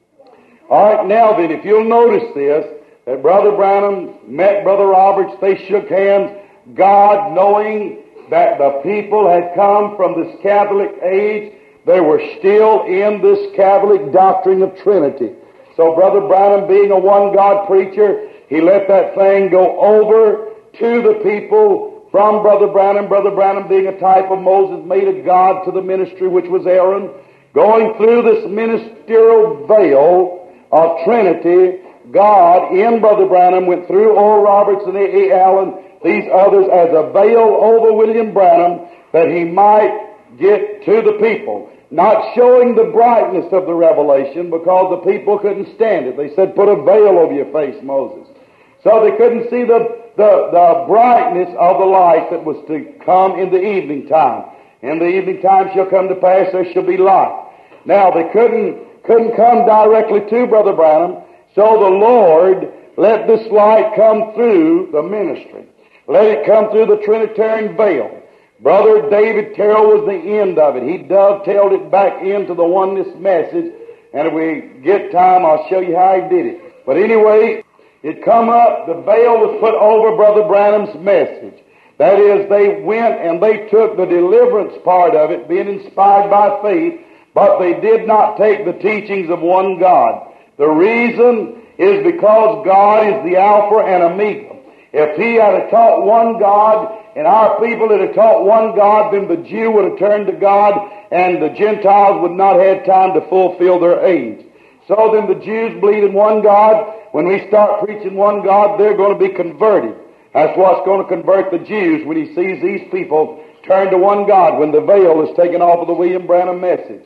All right, now then, if you'll notice this, that Brother Branham met Brother Roberts, they shook hands, God knowing that the people had come from this Catholic age, they were still in this Catholic doctrine of Trinity. So Brother Branham, being a one-God preacher, he let that thing go over to the people from Brother Branham being a type of Moses, made a God to the ministry which was Aaron, going through this ministerial veil of Trinity. God in Brother Branham went through Oral Roberts and A. Allen, these others, as a veil over William Branham, that he might get to the people. Not showing the brightness of the revelation because the people couldn't stand it. They said, put a veil over your face, Moses. So they couldn't see the brightness of the light that was to come in the evening time. In the evening time shall come to pass, there shall be light. Now, they couldn't come directly to Brother Branham, so the Lord let this light come through the ministry. Let it come through the Trinitarian veil. Brother David Terrell was the end of it. He dovetailed it back into the oneness message, and if we get time, I'll show you how he did it. But anyway, it come up, the veil was put over Brother Branham's message. That is, they went and they took the deliverance part of it, being inspired by faith, but they did not take the teachings of one God. The reason is because God is the Alpha and Omega. If He had taught one God, and our people had taught one God, then the Jew would have turned to God, and the Gentiles would not have had time to fulfill their age. So then the Jews believed in one God. When we start preaching one God, they're going to be converted. That's what's going to convert the Jews when he sees these people turn to one God, when the veil is taken off of the William Branham message.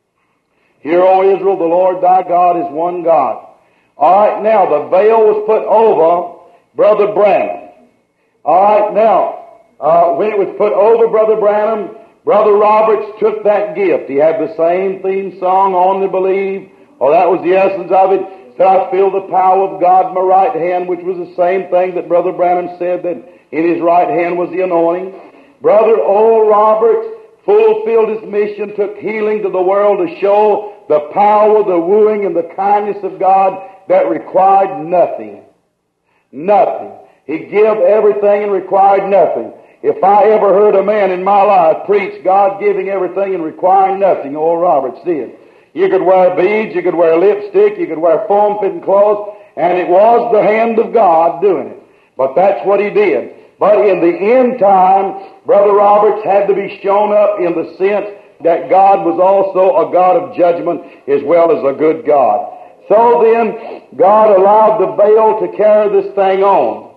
Hear, O Israel, the Lord thy God is one God. All right, now, the veil was put over Brother Branham. All right, now, when it was put over Brother Branham, Brother Roberts took that gift. He had the same theme song, On to Believe. Oh, that was the essence of it. Said, I feel the power of God in my right hand, which was the same thing that Brother Branham said, that in his right hand was the anointing. Brother Oral Roberts fulfilled his mission, took healing to the world to show the power, the wooing, and the kindness of God that required nothing. Nothing. He gave everything and required nothing. If I ever heard a man in my life preach God giving everything and requiring nothing, Oral Roberts did. You could wear beads, you could wear lipstick, you could wear form-fitting clothes, and it was the hand of God doing it. But that's what he did. But in the end time, Brother Roberts had to be shown up in the sense that God was also a God of judgment as well as a good God. So then, God allowed the veil to carry this thing on.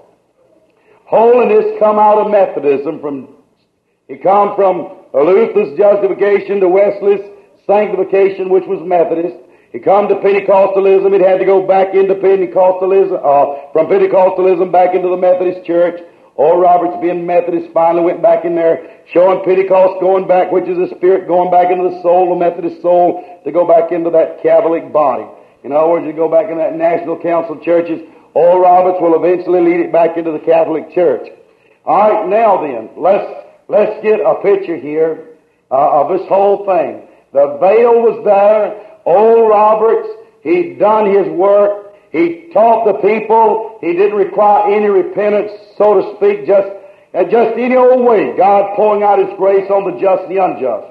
Holiness come out of Methodism. It come from Luther's justification to Wesley's sanctification, which was Methodist. It come to Pentecostalism. It had to go back into Pentecostalism, from Pentecostalism back into the Methodist Church. Oral Roberts, being Methodist, finally went back in there, showing Pentecost going back, which is the Spirit going back into the soul, the Methodist soul, to go back into that Catholic body. In other words, you go back in that National Council of Churches, Oral Roberts will eventually lead it back into the Catholic Church. All right, now then, let's get a picture here of this whole thing. The veil was there. Oral Roberts, he'd done his work. He taught the people. He didn't require any repentance, so to speak, just any old way. God pouring out His grace on the just and the unjust.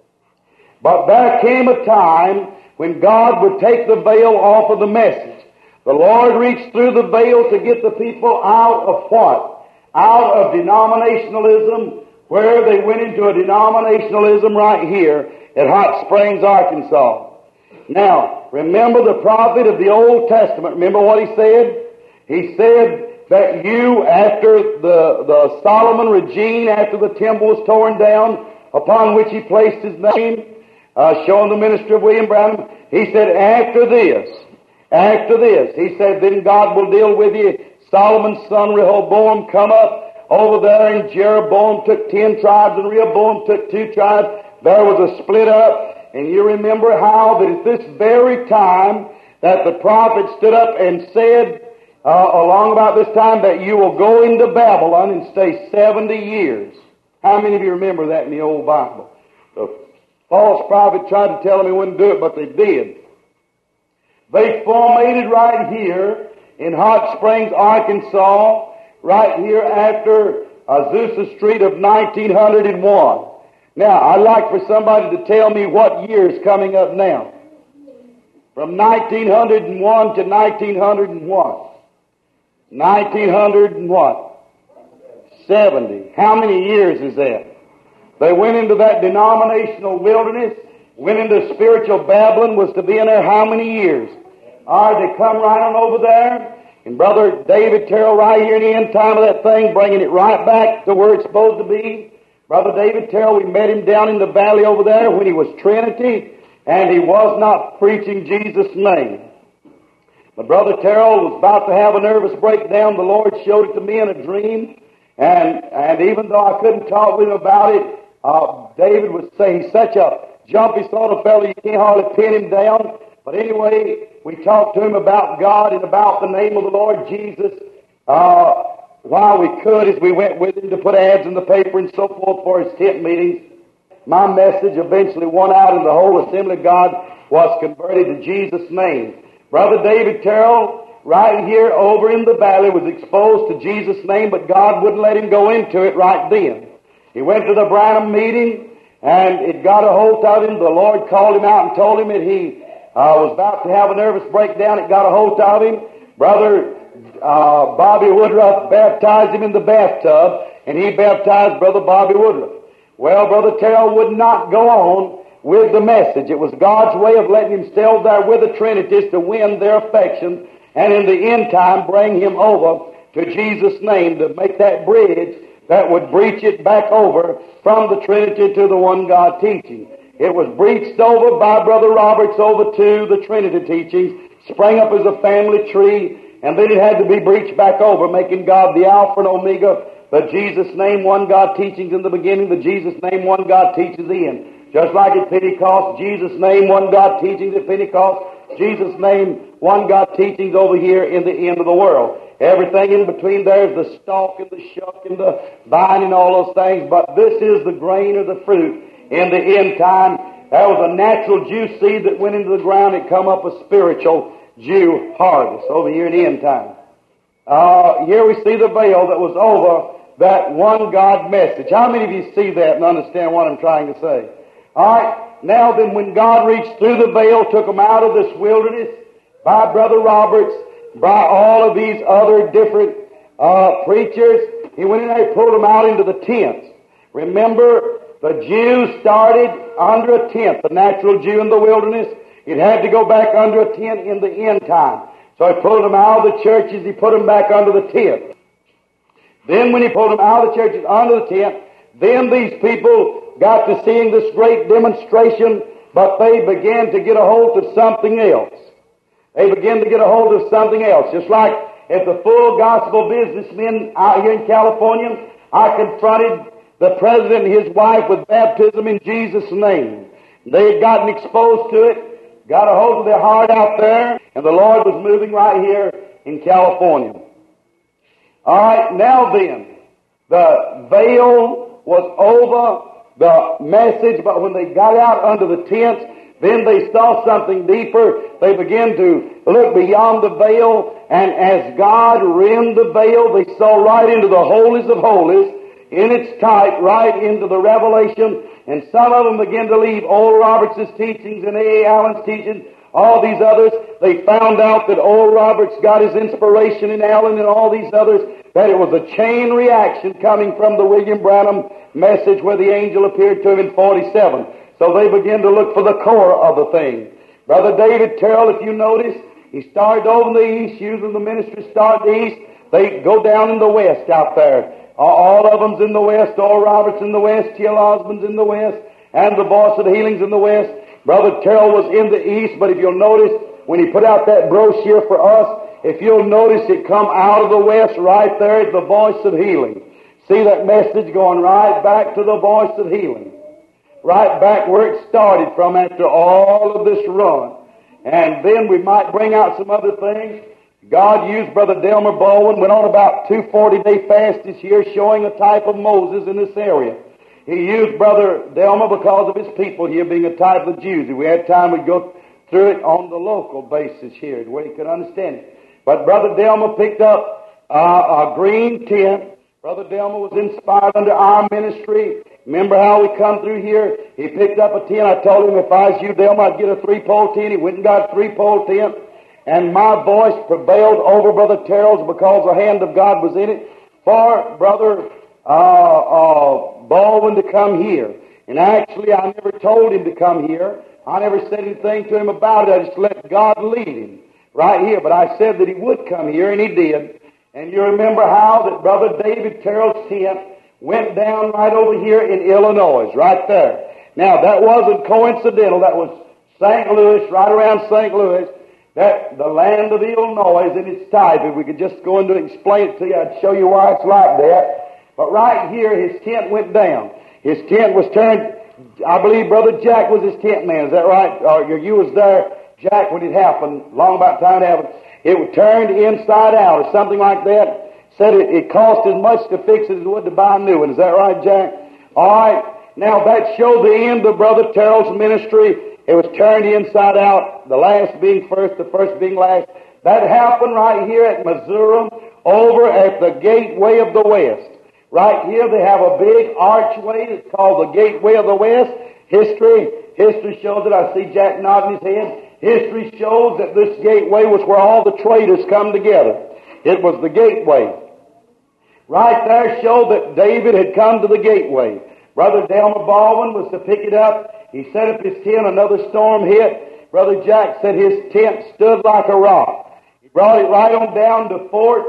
But there came a time when God would take the veil off of the message. The Lord reached through the veil to get the people out of what? Out of denominationalism, where they went into a denominationalism right here at Hot Springs, Arkansas. Now, remember the prophet of the Old Testament. Remember what he said? He said that you, after the Solomon regime, after the temple was torn down, upon which he placed his name, showing the ministry of William Branham, he said, after this, he said, then God will deal with you. Solomon's son Rehoboam come up over there, and Jeroboam took 10 tribes, and Rehoboam took 2 tribes. There was a split up. And you remember how that at this very time that the prophet stood up and said, along about this time, that you will go into Babylon and stay 70 years. How many of you remember that in the old Bible? The false prophet tried to tell them he wouldn't do it, but they did. They formated right here in Hot Springs, Arkansas, right here after Azusa Street of 1901. Now, I'd like for somebody to tell me what year is coming up now. From 1901 to 1901. 1900 and what? 70. How many years is that? They went into that denominational wilderness, went into spiritual Babylon, was to be in there how many years? All right, they come right on over there, and Brother David Terrell right here in the end time of that thing, bringing it right back to where it's supposed to be. Brother David Terrell, we met him down in the valley over there when he was Trinity, and he was not preaching Jesus' name. But Brother Terrell was about to have a nervous breakdown. The Lord showed it to me in a dream, and even though I couldn't talk with him about it, David would say he's such a jumpy sort of fellow, you can't hardly pin him down. But anyway, we talked to him about God and about the name of the Lord Jesus. While we could, as we went with him to put ads in the paper and so forth for his tent meetings. My message eventually won out, and the whole Assembly of God was converted to Jesus' name. Brother David Terrell, right here over in the valley, was exposed to Jesus' name, but God wouldn't let him go into it right then. He went to the Branham meeting, and it got a hold of him. The Lord called him out and told him that he was about to have a nervous breakdown. It got a hold of him. Brother Bobby Woodruff baptized him in the bathtub, and he baptized Brother Bobby Woodruff. Well, Brother Terrell would not go on with the message. It was God's way of letting him stay there with the Trinities to win their affection. and in the end time bring him over to Jesus' name to make that bridge that would breach it back over from the Trinity to the one God teaching. It was breached over by Brother Roberts over to the Trinity teachings, sprang up as a family tree, and then it had to be breached back over, making God the Alpha and Omega, the Jesus name, one God teachings in the beginning, the Jesus name, one God teaches the end. Just like at Pentecost, Jesus name, one God teachings at Pentecost, Jesus name, one God teachings over here in the end of the world. Everything in between there is the stalk and the shuck and the vine and all those things, but this is the grain or the fruit in the end time. There was a natural Jew seed that went into the ground and come up a spiritual Jew harvest over here in the end time. Here we see the veil that was over that one God message. How many of you see that and understand what I'm trying to say? All right. Now then, when God reached through the veil, took them out of this wilderness by Brother Roberts, by all of these other different preachers, he went in there and pulled them out into the tents. Remember, the Jews started under a tent, the natural Jew in the wilderness. It had to go back under a tent in the end time. So he pulled them out of the churches, he put them back under the tent. Then when he pulled them out of the churches under the tent, then these people got to seeing this great demonstration, but they began to get a hold of something else. They began to get a hold of something else. Just like as the full gospel businessmen out here in California, I confronted the president and his wife with baptism in Jesus' name. They had gotten exposed to it, got a hold of their heart out there, and the Lord was moving right here in California. All right, now then, the veil was over the message, but when they got out under the tents, then they saw something deeper. They began to look beyond the veil, and as God rent the veil, they saw right into the holies of holies, in its type, right into the revelation, and some of them began to leave Oral Roberts' teachings and A. Allen's teachings, all these others. They found out that Oral Roberts got his inspiration in Allen and all these others, that it was a chain reaction coming from the William Branham message where the angel appeared to him in 47. So they began to look for the core of the thing. Brother David Terrell, if you notice, he started over in the east, using the ministry start in the east. They go down in the west out there. All of them's in the west. Oral Roberts in the west. T.L. Osmond's in the west. And the Voice of the Healing's in the west. Brother Terrell was in the east, but if you'll notice, when he put out that brochure for us, if you'll notice, it come out of the west right there at the Voice of Healing. See that message going right back to the Voice of Healing. Right back where it started from after all of this run. And then we might bring out some other things. God used Brother Delmer Baldwin, went on about 2 40-day fasts this year, showing a type of Moses in this area. He used Brother Delmer because of his people here being a type of the Jews. If we had time, we'd go through it on the local basis here, the way he could understand it. But Brother Delmer picked up a green tent. Brother Delmer was inspired under our ministry. Remember how we come through here? He picked up a tent. I told him if I was you, Delmer, I'd get a 3-pole tent. He went and got a 3-pole tent. And my voice prevailed over Brother Terrell's because the hand of God was in it for Brother Baldwin to come here. And actually, I never told him to come here. I never said anything to him about it. I just let God lead him right here. But I said that he would come here, and he did. And you remember how that Brother David Terrell's tent went down right over here in Illinois, right there. Now, that wasn't coincidental. That was St. Louis, right around St. Louis. That the land of Illinois in its type. If we could just go into it and explain it to you, I'd show you why it's like that. But right here, his tent went down. His tent was turned, I believe Brother Jack was his tent man. Is that right? Or you was there, Jack, when it happened, long about time it happened. It was turned inside out or something like that. Said it cost as much to fix it as it would to buy a new one. Is that right, Jack? All right. Now, that showed the end of Brother Terrell's ministry. It was turned inside out, the last being first, the first being last. That happened right here at Missouri, over at the Gateway of the West. Right here they have a big archway. It's called the Gateway of the West. History shows it. I see Jack nodding his head. History shows that this gateway was where all the traders come together. It was the gateway. Right there showed that David had come to the gateway. Brother Delmer Baldwin was to pick it up. He set up his tent, another storm hit. Brother Jack said his tent stood like a rock. Brought it right on down to Fort,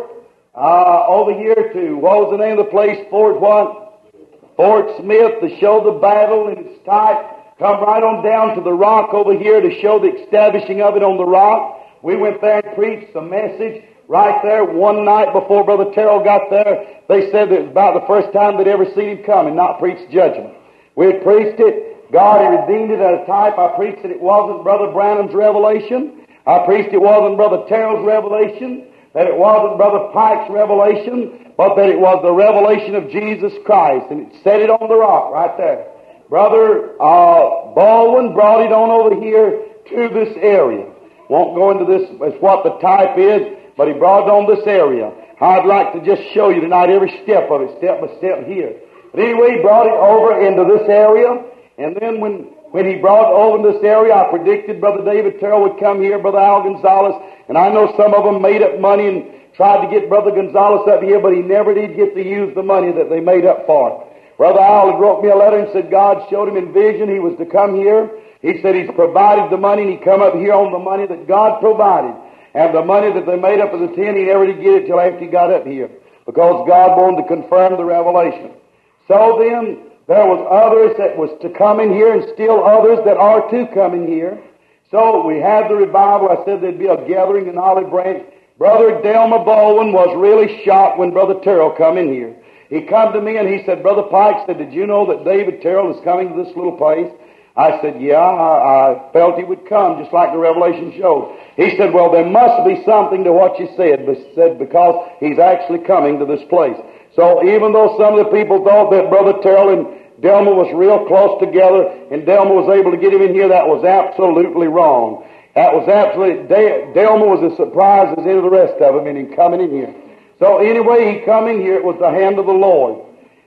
over here to, what was the name of the place? Fort what? Fort Smith, to show the battle and its type. Come right on down to the rock over here to show the establishing of it on the rock. We went there and preached the message right there one night before Brother Terrell got there. They said that it was about the first time they'd ever seen him come and not preach judgment. We had preached it. God had redeemed it as a type. I preached that it wasn't Brother Branham's revelation. I preached it wasn't Brother Terrell's revelation. That it wasn't Brother Pike's revelation. But that it was the revelation of Jesus Christ. And it set it on the rock right there. Brother Baldwin brought it on over here to this area. Won't go into this as what the type is, but he brought it on this area. I'd like to just show you tonight every step of it, step by step here. But anyway, he brought it over into this area, and then when he brought it over into this area, I predicted Brother David Terrell would come here, Brother Al Gonzalez, and I know some of them made up money and tried to get Brother Gonzalez up here, but he never did get to use the money that they made up for it. Brother Al had wrote me a letter and said God showed him in vision he was to come here. He said he's provided the money, and he come up here on the money that God provided. And the money that they made up as a 10, he never did get it till after he got up here, because God wanted to confirm the revelation. So then, there was others that was to come in here, and still others that are to come in here. So we had the revival. I said there'd be a gathering in Olive Branch. Brother Delmer Baldwin was really shocked when Brother Terrell come in here. He come to me and he said, Brother Pike said, did you know that David Terrell is coming to this little place? I said, yeah, I felt he would come, just like the Revelation showed. He said, well, there must be something to what you said, because he's actually coming to this place. So even though some of the people thought that Brother Terrell and Delmer was real close together, and Delmer was able to get him in here, that was absolutely wrong. That was absolutely, Delmer was as surprised as any of the rest of them in him coming in here. So anyway, he come in here, it was the hand of the Lord.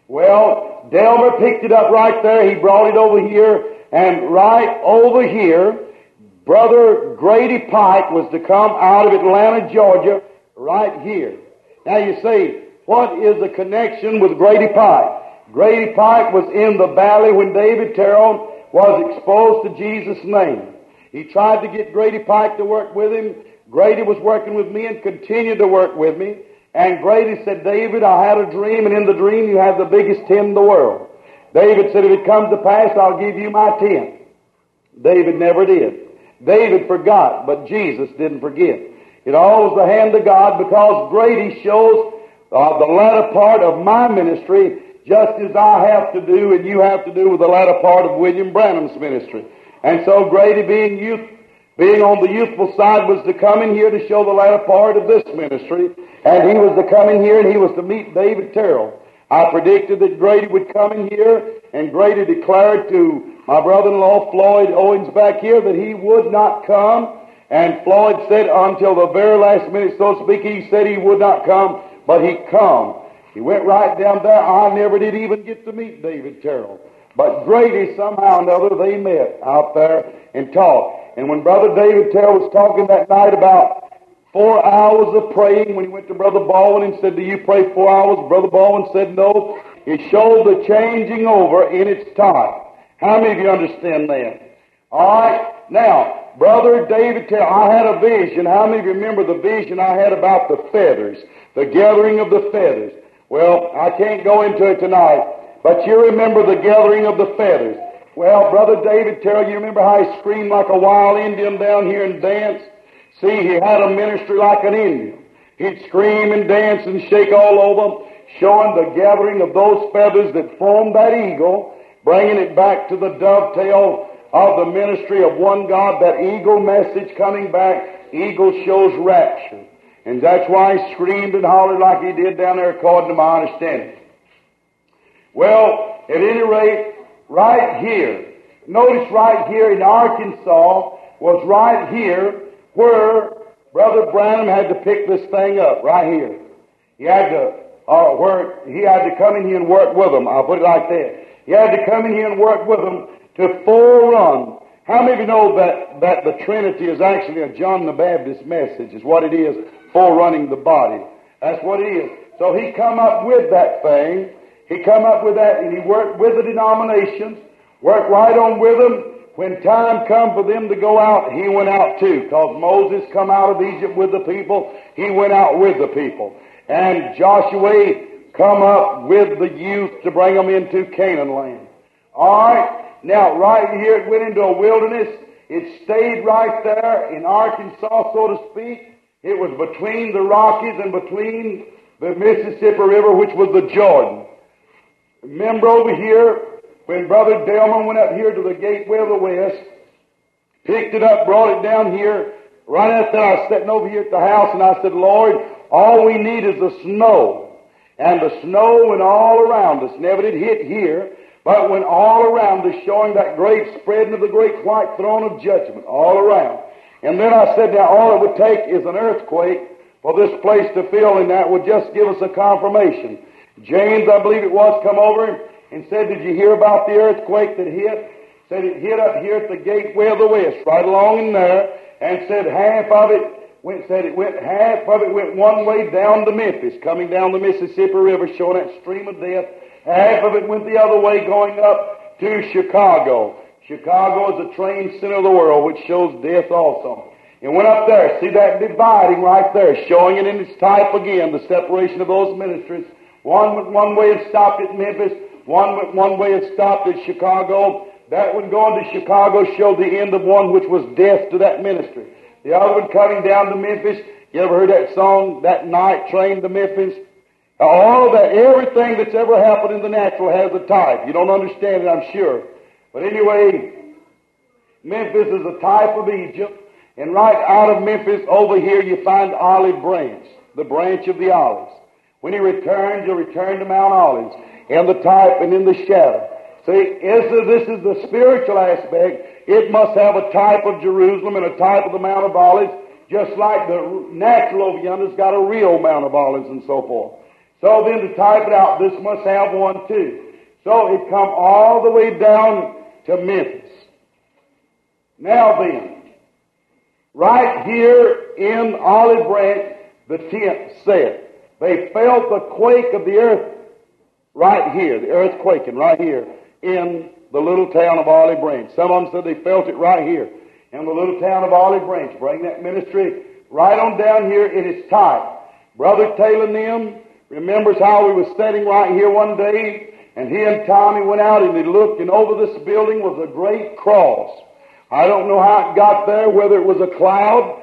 Well, Delmer picked it up right there, he brought it over here, and right over here, Brother Grady Pike was to come out of Atlanta, Georgia, right here. Now you say, what is the connection with Grady Pike? Grady Pike was in the valley when David Terrell was exposed to Jesus' name. He tried to get Grady Pike to work with him. Grady was working with me and continued to work with me. And Grady said, David, I had a dream, and in the dream you have the biggest tent in the world. David said, if it comes to pass, I'll give you my tent. David never did. David forgot, but Jesus didn't forget. It all was the hand of God, because Grady shows the latter part of my ministry, just as I have to do and you have to do with the latter part of William Branham's ministry. And so Grady, being on the youthful side, was to come in here to show the latter part of this ministry. And he was to come in here and he was to meet David Terrell. I predicted that Grady would come in here, and Grady declared to my brother-in-law Floyd Owens back here that he would not come. And Floyd said until the very last minute, so to speak, he said he would not come, but he come. He went right down there. I never did even get to meet David Terrell. But Grady, somehow or another, they met out there and talked. And when Brother David Terrell was talking that night about 4 hours of praying, when he went to Brother Baldwin and said, do you pray 4 hours? Brother Baldwin said no. It showed the changing over in its time. How many of you understand that? All right. Now, Brother David Terrell, I had a vision. How many of you remember the vision I had about the feathers, the gathering of the feathers? Well, I can't go into it tonight, but you remember the gathering of the feathers. Well, Brother David Terrell, you remember how he screamed like a wild Indian down here and danced? See, he had a ministry like an Indian. He'd scream and dance and shake all over, showing the gathering of those feathers that formed that eagle, bringing it back to the dovetail of the ministry of one God, that eagle message coming back. Eagle shows rapture. And that's why he screamed and hollered like he did down there, according to my understanding. Well, at any rate, right here, notice right here in Arkansas was right here where Brother Branham had to pick this thing up, right here. He had to, he had to come in here and work with them. I'll put it like that. He had to come in here and work with them to forerun. How many of you know that the Trinity is actually a John the Baptist message, is what it is, forerunning the body. That's what it is. So he come up with that thing. He come up with that, and he worked with the denominations, worked right on with them, when time come for them to go out, he went out too. Because Moses come out of Egypt with the people, he went out with the people. And Joshua come up with the youth to bring them into Canaan land. All right, now right here it went into a wilderness. It stayed right there in Arkansas, so to speak. It was between the Rockies and between the Mississippi River, which was the Jordan. Remember over here, when Brother Delman went up here to the gateway of the West, picked it up, brought it down here, right after I was sitting over here at the house, and I said, Lord, all we need is the snow. And the snow went all around us. Never did hit here, but went all around us, showing that great spreading of the great white throne of judgment all around. And then I said, now all it would take is an earthquake for this place to fill, and that would just give us a confirmation. James, I believe it was, come over and said, did you hear about the earthquake that hit? Said it hit up here at the gateway of the West, right along in there, and said half of it went one way down to Memphis, coming down the Mississippi River, showing that stream of death. Half of it went the other way, going up to Chicago. Chicago is the train center of the world, which shows death also. It went up there. See that dividing right there, showing it in its type again, the separation of those ministries. One went one way and stopped at Memphis. One went one way and stopped at Chicago. That one going to Chicago showed the end of one, which was death to that ministry. The other one coming down to Memphis. You ever heard that song, That Night Train to Memphis? All of that, everything that's ever happened in the natural has a type. You don't understand it, I'm sure. But anyway, Memphis is a type of Egypt. And right out of Memphis over here you find Olive Branch, the branch of the olives. When he returns, you'll return to Mount Olives, in the type and in the shadow. See, this is the spiritual aspect. It must have a type of Jerusalem and a type of the Mount of Olives, just like the natural over yonder's got a real Mount of Olives and so forth. So then to type it out, this must have one too. So it come all the way down to Memphis. Now then, right here in Olive Branch, the tent said, they felt the quake of the earth right here, the earth quaking right here in the little town of Olive Branch. Some of them said they felt it right here in the little town of Olive Branch. Bring that ministry right on down here in its type. Brother Taylor Nim remembers how we was sitting right here one day, and he and Tommy went out and they looked, and over this building was a great cross. I don't know how it got there, whether it was a cloud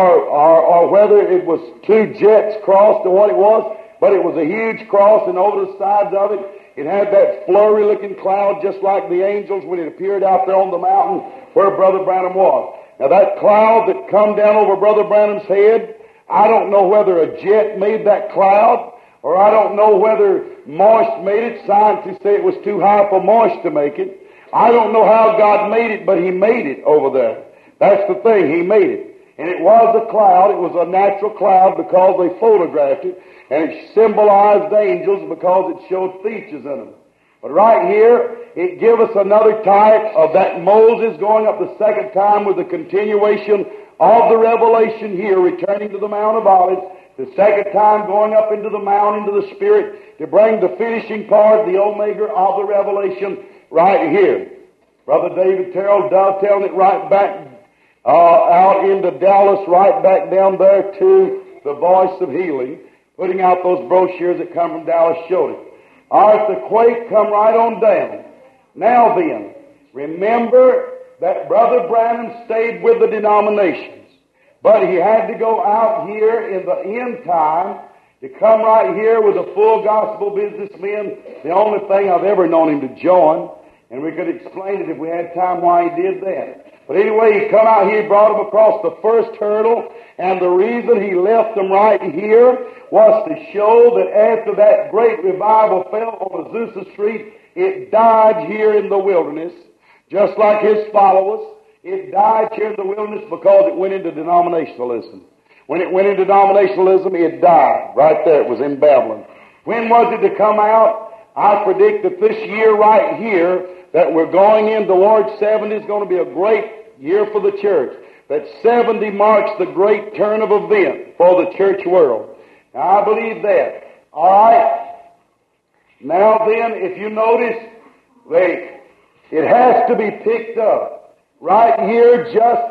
or whether it was two jets crossed or what it was, but it was a huge cross, and over the sides of it, it had that flurry-looking cloud just like the angels when it appeared out there on the mountain where Brother Branham was. Now that cloud that come down over Brother Branham's head, I don't know whether a jet made that cloud, or I don't know whether Moist made it. Scientists say it was too high for Moist to make it. I don't know how God made it, but He made it over there. That's the thing, He made it. And it was a cloud. It was a natural cloud because they photographed it. And it symbolized angels because it showed features in them. But right here, it gives us another type of that Moses going up the second time with the continuation of the revelation here, returning to the Mount of Olives. The second time going up into the mount, into the Spirit, to bring the finishing part, the omega of the revelation right here. Brother David Terrell dovetailing it right back out into Dallas, right back down there to the Voice of Healing, putting out those brochures that come from Dallas showed it. All right, the quake come right on down. Now then, remember that Brother Branham stayed with the denominations, but he had to go out here in the end time to come right here with a full gospel businessman, the only thing I've ever known him to join, and we could explain it if we had time why he did that. But anyway, he come out here, he brought them across the first hurdle, and the reason he left them right here was to show that after that great revival fell on Azusa Street, it died here in the wilderness, just like his followers. It died here in the wilderness because it went into denominationalism. When it went into denominationalism, it died. Right there, it was in Babylon. When was it to come out? I predict that this year right here, that we're going in towards 70 is going to be a great year for the church. That 70 marks the great turn of event for the church world. Now, I believe that. All right. Now then, if you notice, it has to be picked up. right here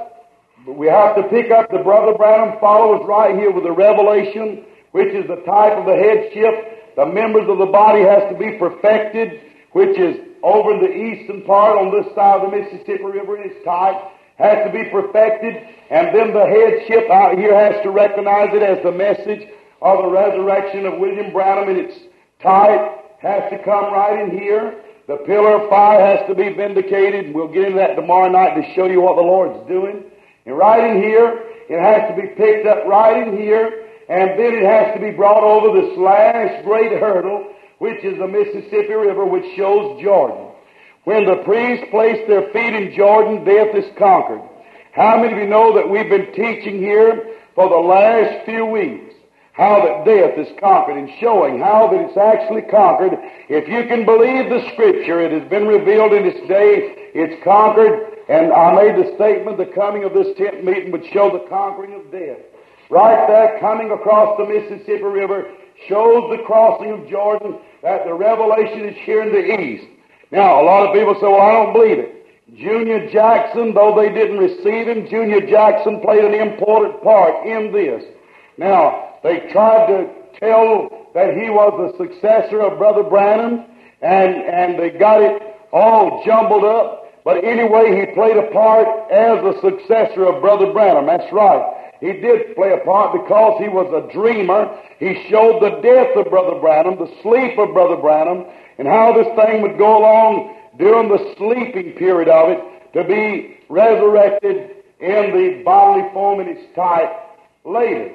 we have to pick up the Brother Branham follows right here with the revelation, which is the type of the headship. The members of the body has to be perfected, which is over in the eastern part on this side of the Mississippi River in its type, has to be perfected, and then the headship out here has to recognize it as the message of the resurrection of William Branham in its type, has to come right in here. The pillar of fire has to be vindicated. We'll get into that tomorrow night to show you what the Lord's doing. And right in here, it has to be picked up right in here, and then it has to be brought over this last great hurdle, which is the Mississippi River, which shows Jordan. When the priests place their feet in Jordan, death is conquered. How many of you know that we've been teaching here for the last few weeks how that death is conquered and showing how that it's actually conquered? If you can believe the Scripture, it has been revealed in this day, it's conquered. And I made the statement, the coming of this tent meeting would show the conquering of death. Right there, coming across the Mississippi River, shows the crossing of Jordan, that the revelation is here in the east. Now, a lot of people say, well, I don't believe it. Junior Jackson, though they didn't receive him, Junior Jackson played an important part in this. Now, they tried to tell that he was the successor of Brother Branham, and they got it all jumbled up. But anyway, he played a part as the successor of Brother Branham. That's right. He did play a part because he was a dreamer. He showed the death of Brother Branham, the sleep of Brother Branham, and how this thing would go along during the sleeping period of it to be resurrected in the bodily form in its type later.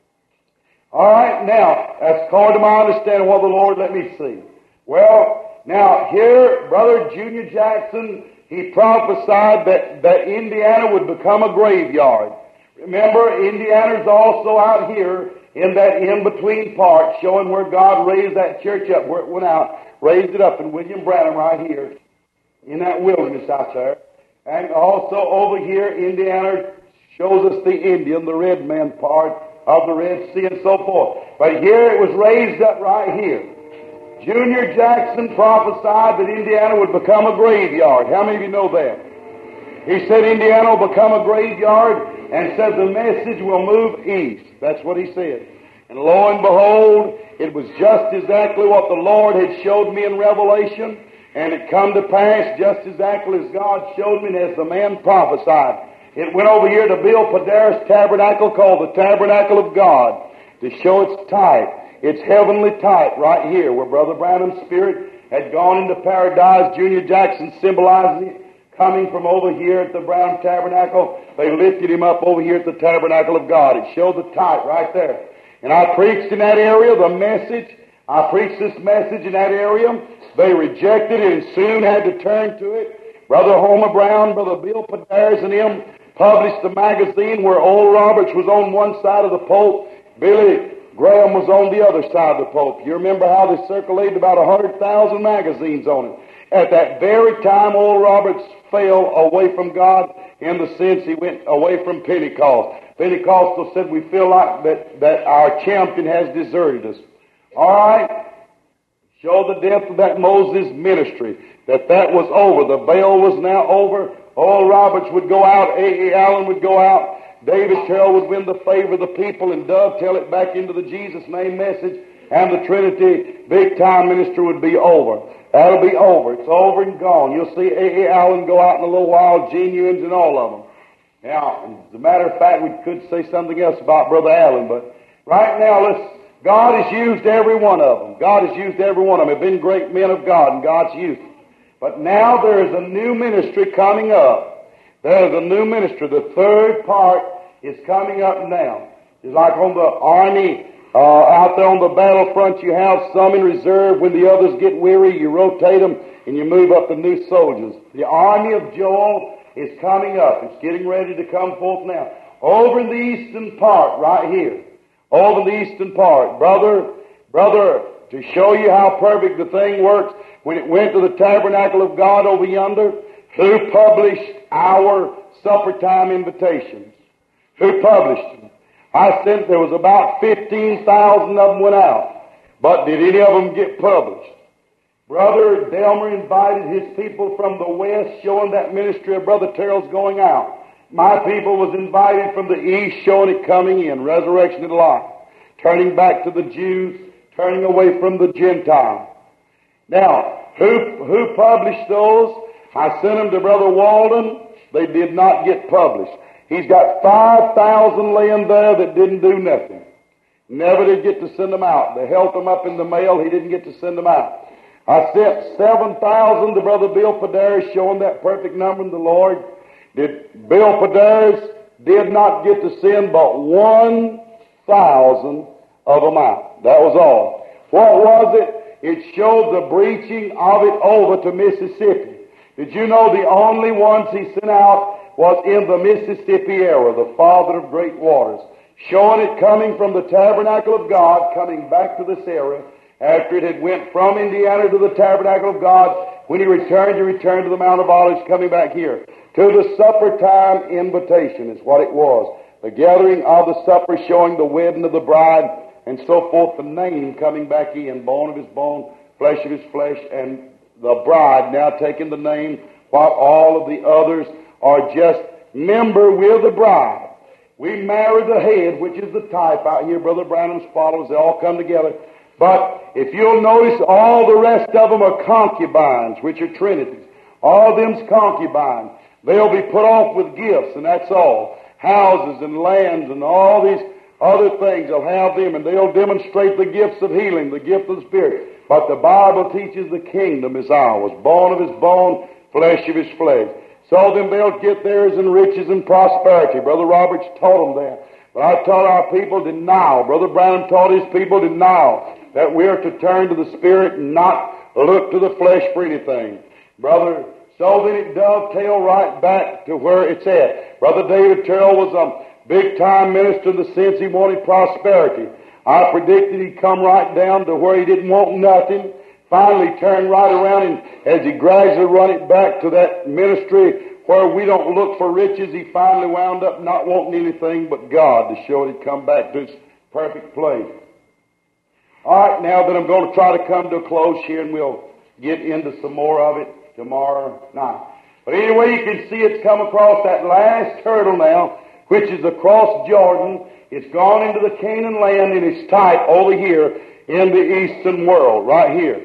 All right, now, that's according to my understanding what the Lord let me see. Well, now here, Brother Junior Jackson, he prophesied that Indiana would become a graveyard. Remember, Indiana's also out here in that in-between part, showing where God raised that church up, where it went out, raised it up in William Branham right here, in that wilderness out there. And also over here, Indiana shows us the Indian, the red man part of the Red Sea and so forth. But here it was raised up right here. Junior Jackson prophesied that Indiana would become a graveyard. How many of you know that? He said Indiana will become a graveyard and said the message will move east. That's what he said. And lo and behold, it was just exactly what the Lord had showed me in Revelation, and it come to pass just exactly as God showed me and as the man prophesied. It went over here to Bill Padaris' tabernacle called the Tabernacle of God to show its type. Its heavenly type right here, where Brother Branham's spirit had gone into paradise. Junior Jackson symbolizing it, coming from over here at the Brown Tabernacle. They lifted him up over here at the Tabernacle of God. It showed the type right there. And I preached in that area the message. I preached this message in that area. They rejected it and soon had to turn to it. Brother Homer Brown, Brother Bill Padaris and him published a magazine where Oral Roberts was on one side of the Pope. Billy Graham was on the other side of the Pope. You remember how they circulated about 100,000 magazines on it. At that very time, Oral Roberts fell away from God in the sense he went away from Pentecost. Pentecostal said, we feel like that our champion has deserted us. All right. Show the death of that Moses ministry, that was over. The Baal was now over. Oral Roberts would go out. A. Allen would go out. David Terrell would win the favor of the people and dovetail it back into the Jesus name message, and the Trinity big-time ministry would be over. That'll be over. It's over and gone. You'll see A. Allen go out in a little while, genuines and all of them. Now, as a matter of fact, we could say something else about Brother Allen, but right now, God has used every one of them. God has used every one of them. They've been great men of God, and God's used them. But now there is a new ministry coming up. There's a new ministry. The third part is coming up now. It's like on the army, out there on the battlefront, you have some in reserve. When the others get weary, you rotate them and you move up the new soldiers. The army of Joel is coming up. It's getting ready to come forth now. Over in the eastern part, right here. Over the eastern part. Brother, to show you how perfect the thing works, when it went to the tabernacle of God over yonder, who published our supper time invitations? Who published them? I sent, there was about 15,000 of them went out. But did any of them get published? Brother Delmer invited his people from the west, showing that ministry of Brother Terrell's going out. My people was invited from the east, showing it coming in, resurrection and life, turning back to the Jews, turning away from the Gentile. Now, who published those? I sent them to Brother Walden. They did not get published. He's got 5,000 laying there that didn't do nothing. Never did get to send them out. They held them up in the mail. He didn't get to send them out. I sent 7,000 to Brother Bill Padaris, showing that perfect number in the Lord. Bill Padaris did not get to send but 1,000 of them out. That was all. What was it? It showed the breaching of it over to Mississippi. Did you know the only ones he sent out was in the Mississippi era, the father of great waters, showing it coming from the tabernacle of God, coming back to this era, after it had went from Indiana to the tabernacle of God. When he returned to the Mount of Olives, coming back here. To the supper time invitation is what it was. The gathering of the supper, showing the wedding of the bride, and so forth, the name coming back in, bone of his bone, flesh of his flesh, and the bride now taking the name, while all of the others are just member with the bride. We marry the head, which is the type out here. Brother Branham's followers, they all come together. But if you'll notice, all the rest of them are concubines, which are trinities. All of them's concubines. They'll be put off with gifts, and that's all. Houses and lands and all these other things, they'll have them, and they'll demonstrate the gifts of healing, the gift of the Spirit. But the Bible teaches the kingdom is ours, bone of his bone, flesh of his flesh. So then they'll get theirs in riches and prosperity. Brother Roberts taught them that. But I taught our people denial. Brother Branham taught his people denial, that we are to turn to the Spirit and not look to the flesh for anything. Brother, so then it dovetailed right back to where it's at. Brother David Terrell was a big-time minister in the sense he wanted prosperity. I predicted he'd come right down to where he didn't want nothing, finally turned right around, and as he gradually run it back to that ministry where we don't look for riches, he finally wound up not wanting anything but God, to show he'd come back to its perfect place. All right, now that I'm going to try to come to a close here, and we'll get into some more of it tomorrow night. But anyway, you can see it's come across that last hurdle now, which is across Jordan. It's gone into the Canaan land, and it's type over here in the eastern world, right here.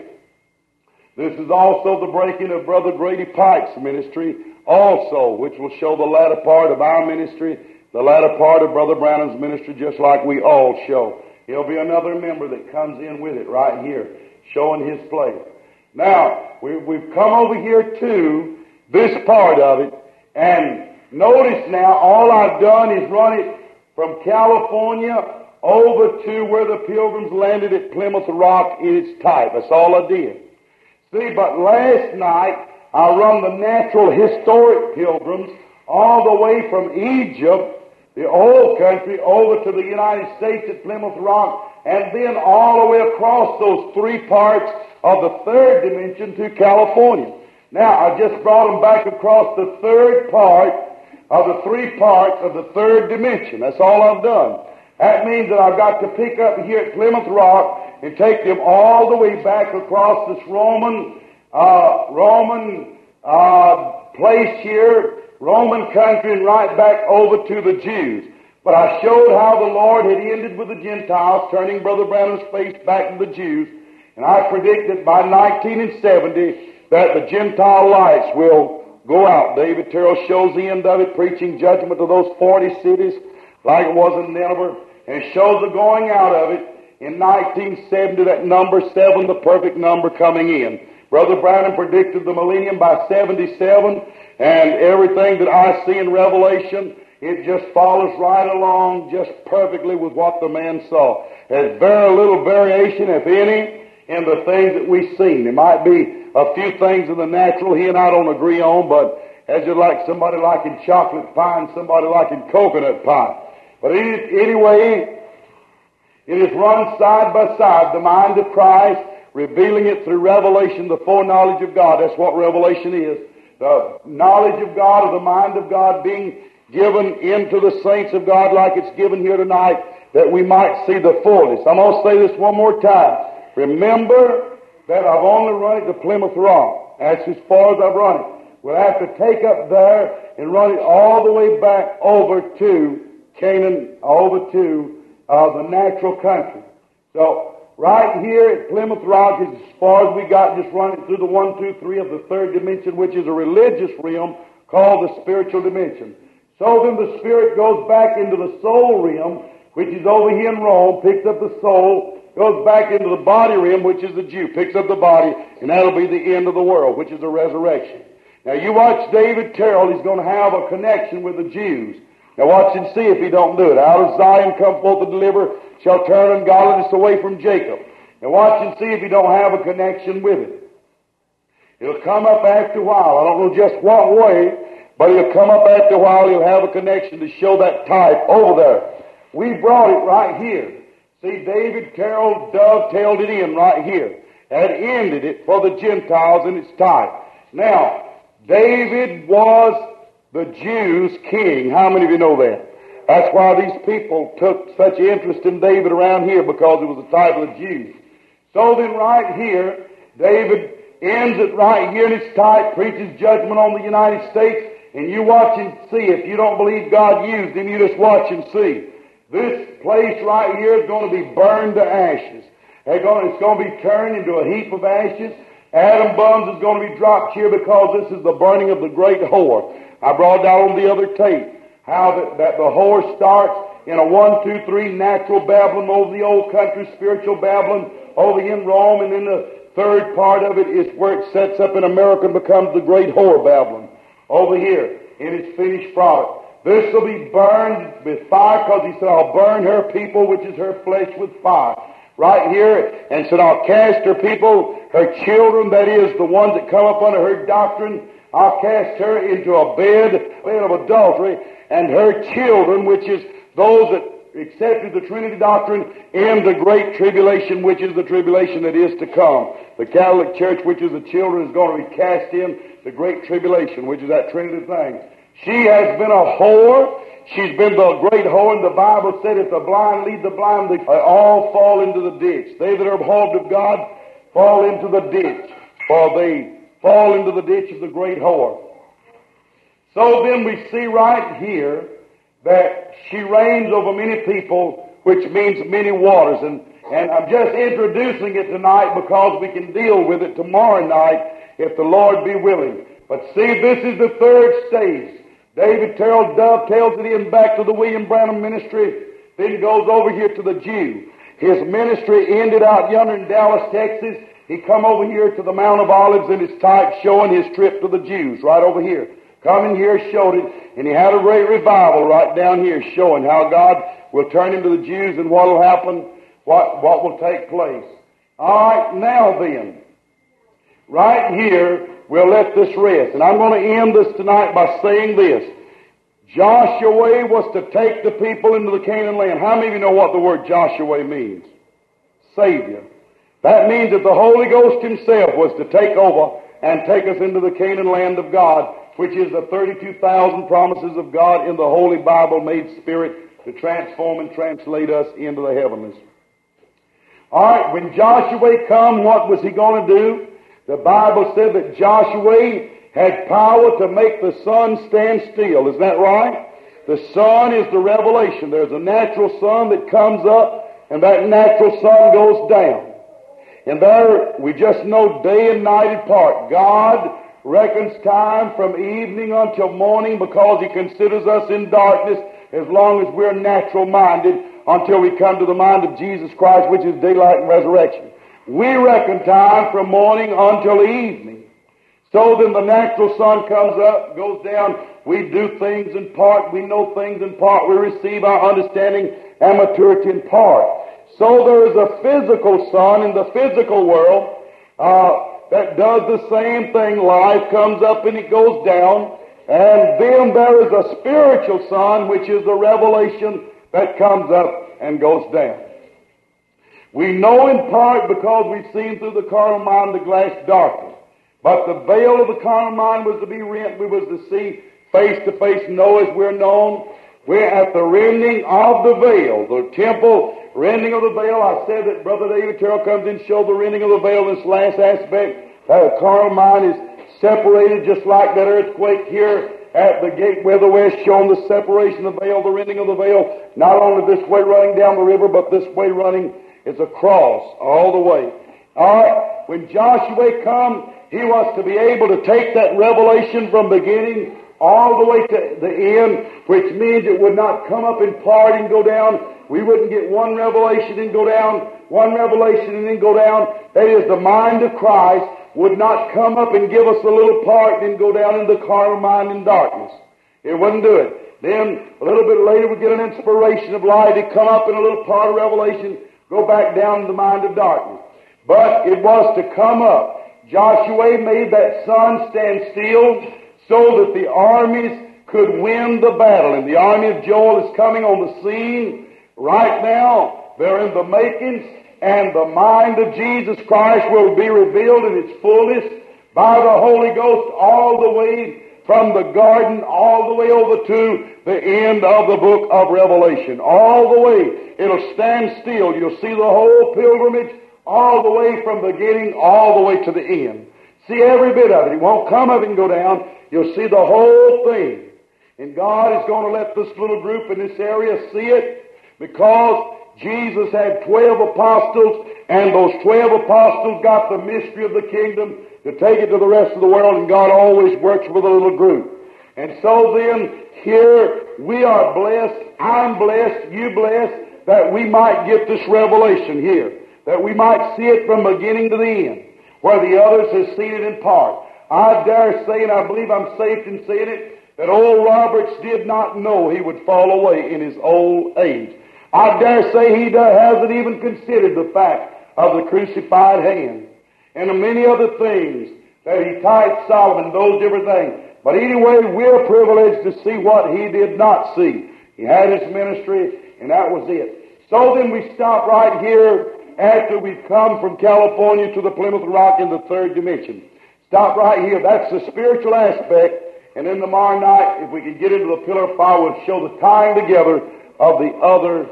This is also the breaking of Brother Grady Pike's ministry, also, which will show the latter part of our ministry, the latter part of Brother Branham's ministry, just like we all show. He'll be another member that comes in with it right here, showing his place. Now, we've come over here to this part of it, and notice now, all I've done is run it from California over to where the Pilgrims landed at Plymouth Rock in its type. That's all I did. See, but last night, I run the natural historic Pilgrims all the way from Egypt, the old country, over to the United States at Plymouth Rock, and then all the way across those three parts of the third dimension to California. Now, I just brought them back across the third part of the three parts of the third dimension. That's all I've done. That means that I've got to pick up here at Plymouth Rock and take them all the way back across this Roman place here, Roman country, and right back over to the Jews. But I showed how the Lord had ended with the Gentiles, turning Brother Branham's face back to the Jews. And I predicted by 1970 that the Gentile lights will go out. David Terrell shows the end of it, preaching judgment to those 40 cities like it was in Nineveh, and shows the going out of it in 1970, that number 7, the perfect number, coming in. Brother Branham predicted the millennium by 77, and everything that I see in Revelation, it just follows right along just perfectly with what the man saw. There's very little variation, if any, in the things that we've seen. There might be a few things in the natural he and I don't agree on, but as you like somebody liking chocolate pie and somebody liking coconut pie. But anyway, it is run side by side, the mind of Christ, revealing it through revelation, the foreknowledge of God. That's what revelation is. The knowledge of God, or the mind of God, being given into the saints of God like it's given here tonight, that we might see the fullness. I'm going to say this one more time. Remember that I've only run it to Plymouth Rock. That's as far as I've run it. We'll have to take up there and run it all the way back over to Canaan, over to the natural country. So right here at Plymouth Rock is as far as we got, just running through the 1, 2, 3 of the third dimension, which is a religious realm called the spiritual dimension. So then the spirit goes back into the soul realm, which is over here in Rome, picks up the soul, goes back into the body realm, which is the Jew, picks up the body, and that'll be the end of the world, which is the resurrection. Now you watch David Terrell, he's going to have a connection with the Jews. Now watch and see if he don't do it. Out of Zion come forth the deliverer, shall turn ungodliness away from Jacob. Now watch and see if he don't have a connection with it. It'll come up after a while. I don't know just what way, but he'll come up after a while. He'll have a connection to show that type over there. We brought it right here. See, David Carroll dovetailed it in right here. Had ended it for the Gentiles in its type. Now, David was the Jews' king. How many of you know that? That's why these people took such interest in David around here, because it was a type of the Jews. So then right here, David ends it right here in its type, preaches judgment on the United States, and you watch and see. If you don't believe God used him, you just watch and see. This place right here is going to be burned to ashes. It's going to be turned into a heap of ashes. Adam Buns is going to be dropped here, because this is the burning of the great whore. I brought down on the other tape how that the whore starts in a 1, 2, 3 natural Babylon over the old country, spiritual Babylon over in Rome, and then the third part of it is where it sets up in America and becomes the great whore Babylon over here in its finished product. This will be burned with fire, because he said, I'll burn her people, which is her flesh, with fire. Right here, and said, I'll cast her people, her children, that is, the ones that come up under her doctrine, I'll cast her into a bed of adultery, and her children, which is those that accepted the Trinity doctrine, in the great tribulation, which is the tribulation that is to come. The Catholic Church, which is the children, is going to be cast in the great tribulation, which is that Trinity thing. She has been a whore. She's been the great whore, and the Bible said, if the blind lead the blind, they all fall into the ditch. They that are abhorred of God fall into the ditch, for they fall into the ditch of the great whore. So then we see right here that she reigns over many people, which means many waters. And I'm just introducing it tonight because we can deal with it tomorrow night if the Lord be willing. But see, this is the third stage. David Terrell dovetails it in back to the William Branham ministry, then goes over here to the Jew. His ministry ended out yonder in Dallas, Texas. He come over here to the Mount of Olives in his type, showing his trip to the Jews right over here. Coming here, showed it, and he had a great revival right down here, showing how God will turn him to the Jews and what will happen, what will take place. All right, now then, right here, we'll let this rest. And I'm going to end this tonight by saying this. Joshua was to take the people into the Canaan land. How many of you know what the word Joshua means? Savior. That means that the Holy Ghost himself was to take over and take us into the Canaan land of God, which is the 32,000 promises of God in the Holy Bible made spirit to transform and translate us into the heavenlies. All right, when Joshua come, what was he going to do? The Bible said that Joshua had power to make the sun stand still. Is that right? The sun is the revelation. There's a natural sun that comes up, and that natural sun goes down. And there, we just know day and night apart. God reckons time from evening until morning because he considers us in darkness as long as we're natural-minded until we come to the mind of Jesus Christ, which is daylight and resurrection. We reckon time from morning until evening. So then the natural sun comes up, goes down. We do things in part. We know things in part. We receive our understanding and maturity in part. So there is a physical sun in the physical world that does the same thing. Life comes up and it goes down. And then there is a spiritual sun, which is the revelation that comes up and goes down. We know in part because we've seen through the carnal mind the glass darkened. But the veil of the carnal mind was to be rent. We was to see face to face, know as we're known. We're at the rending of the veil. The temple rending of the veil. I said that Brother David Terrell comes in and showed the rending of the veil in this last aspect. That a carnal mind is separated just like that earthquake here at the gateway of the west, showing the separation of the veil, the rending of the veil, not only this way running down the river, but this way running is across all the way. All right, when Joshua come, he was to be able to take that revelation from beginning all the way to the end, which means it would not come up in part and go down. We wouldn't get one revelation and go down, one revelation and then go down. That is, the mind of Christ would not come up and give us a little part and go down into the carnal mind in darkness. It wouldn't do it. Then, a little bit later, we get an inspiration of light. It come up in a little part of revelation, go back down to the mind of darkness. But it was to come up. Joshua made that sun stand still so that the armies could win the battle. And the army of Joel is coming on the scene right now. They're in the makings, and the mind of Jesus Christ will be revealed in its fullness by the Holy Ghost all the way from the garden all the way over to the end of the book of Revelation. All the way. It'll stand still. You'll see the whole pilgrimage all the way from beginning all the way to the end. See every bit of it. It won't come up and go down. You'll see the whole thing. And God is going to let this little group in this area see it, because Jesus had 12 apostles, and those 12 apostles got the mystery of the kingdom to take it to the rest of the world, and God always works with a little group. And so then, here we are blessed, I'm blessed, you blessed, that we might get this revelation here, that we might see it from beginning to the end, where the others have seen it in part. I dare say, and I believe I'm safe in saying it, that old Roberts did not know he would fall away in his old age. I dare say he hasn't even considered the fact of the crucified hand and the many other things that he taught Solomon, those different things. But anyway, we're privileged to see what he did not see. He had his ministry, and that was it. So then we stop right here after we've come from California to the Plymouth Rock in the third dimension. Stop right here. That's the spiritual aspect. And then tomorrow night, if we can get into the pillar of fire, we'll show the tying together of the other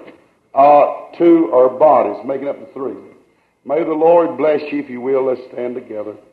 two or bodies, making up the three. May the Lord bless you, if you will. Let's stand together.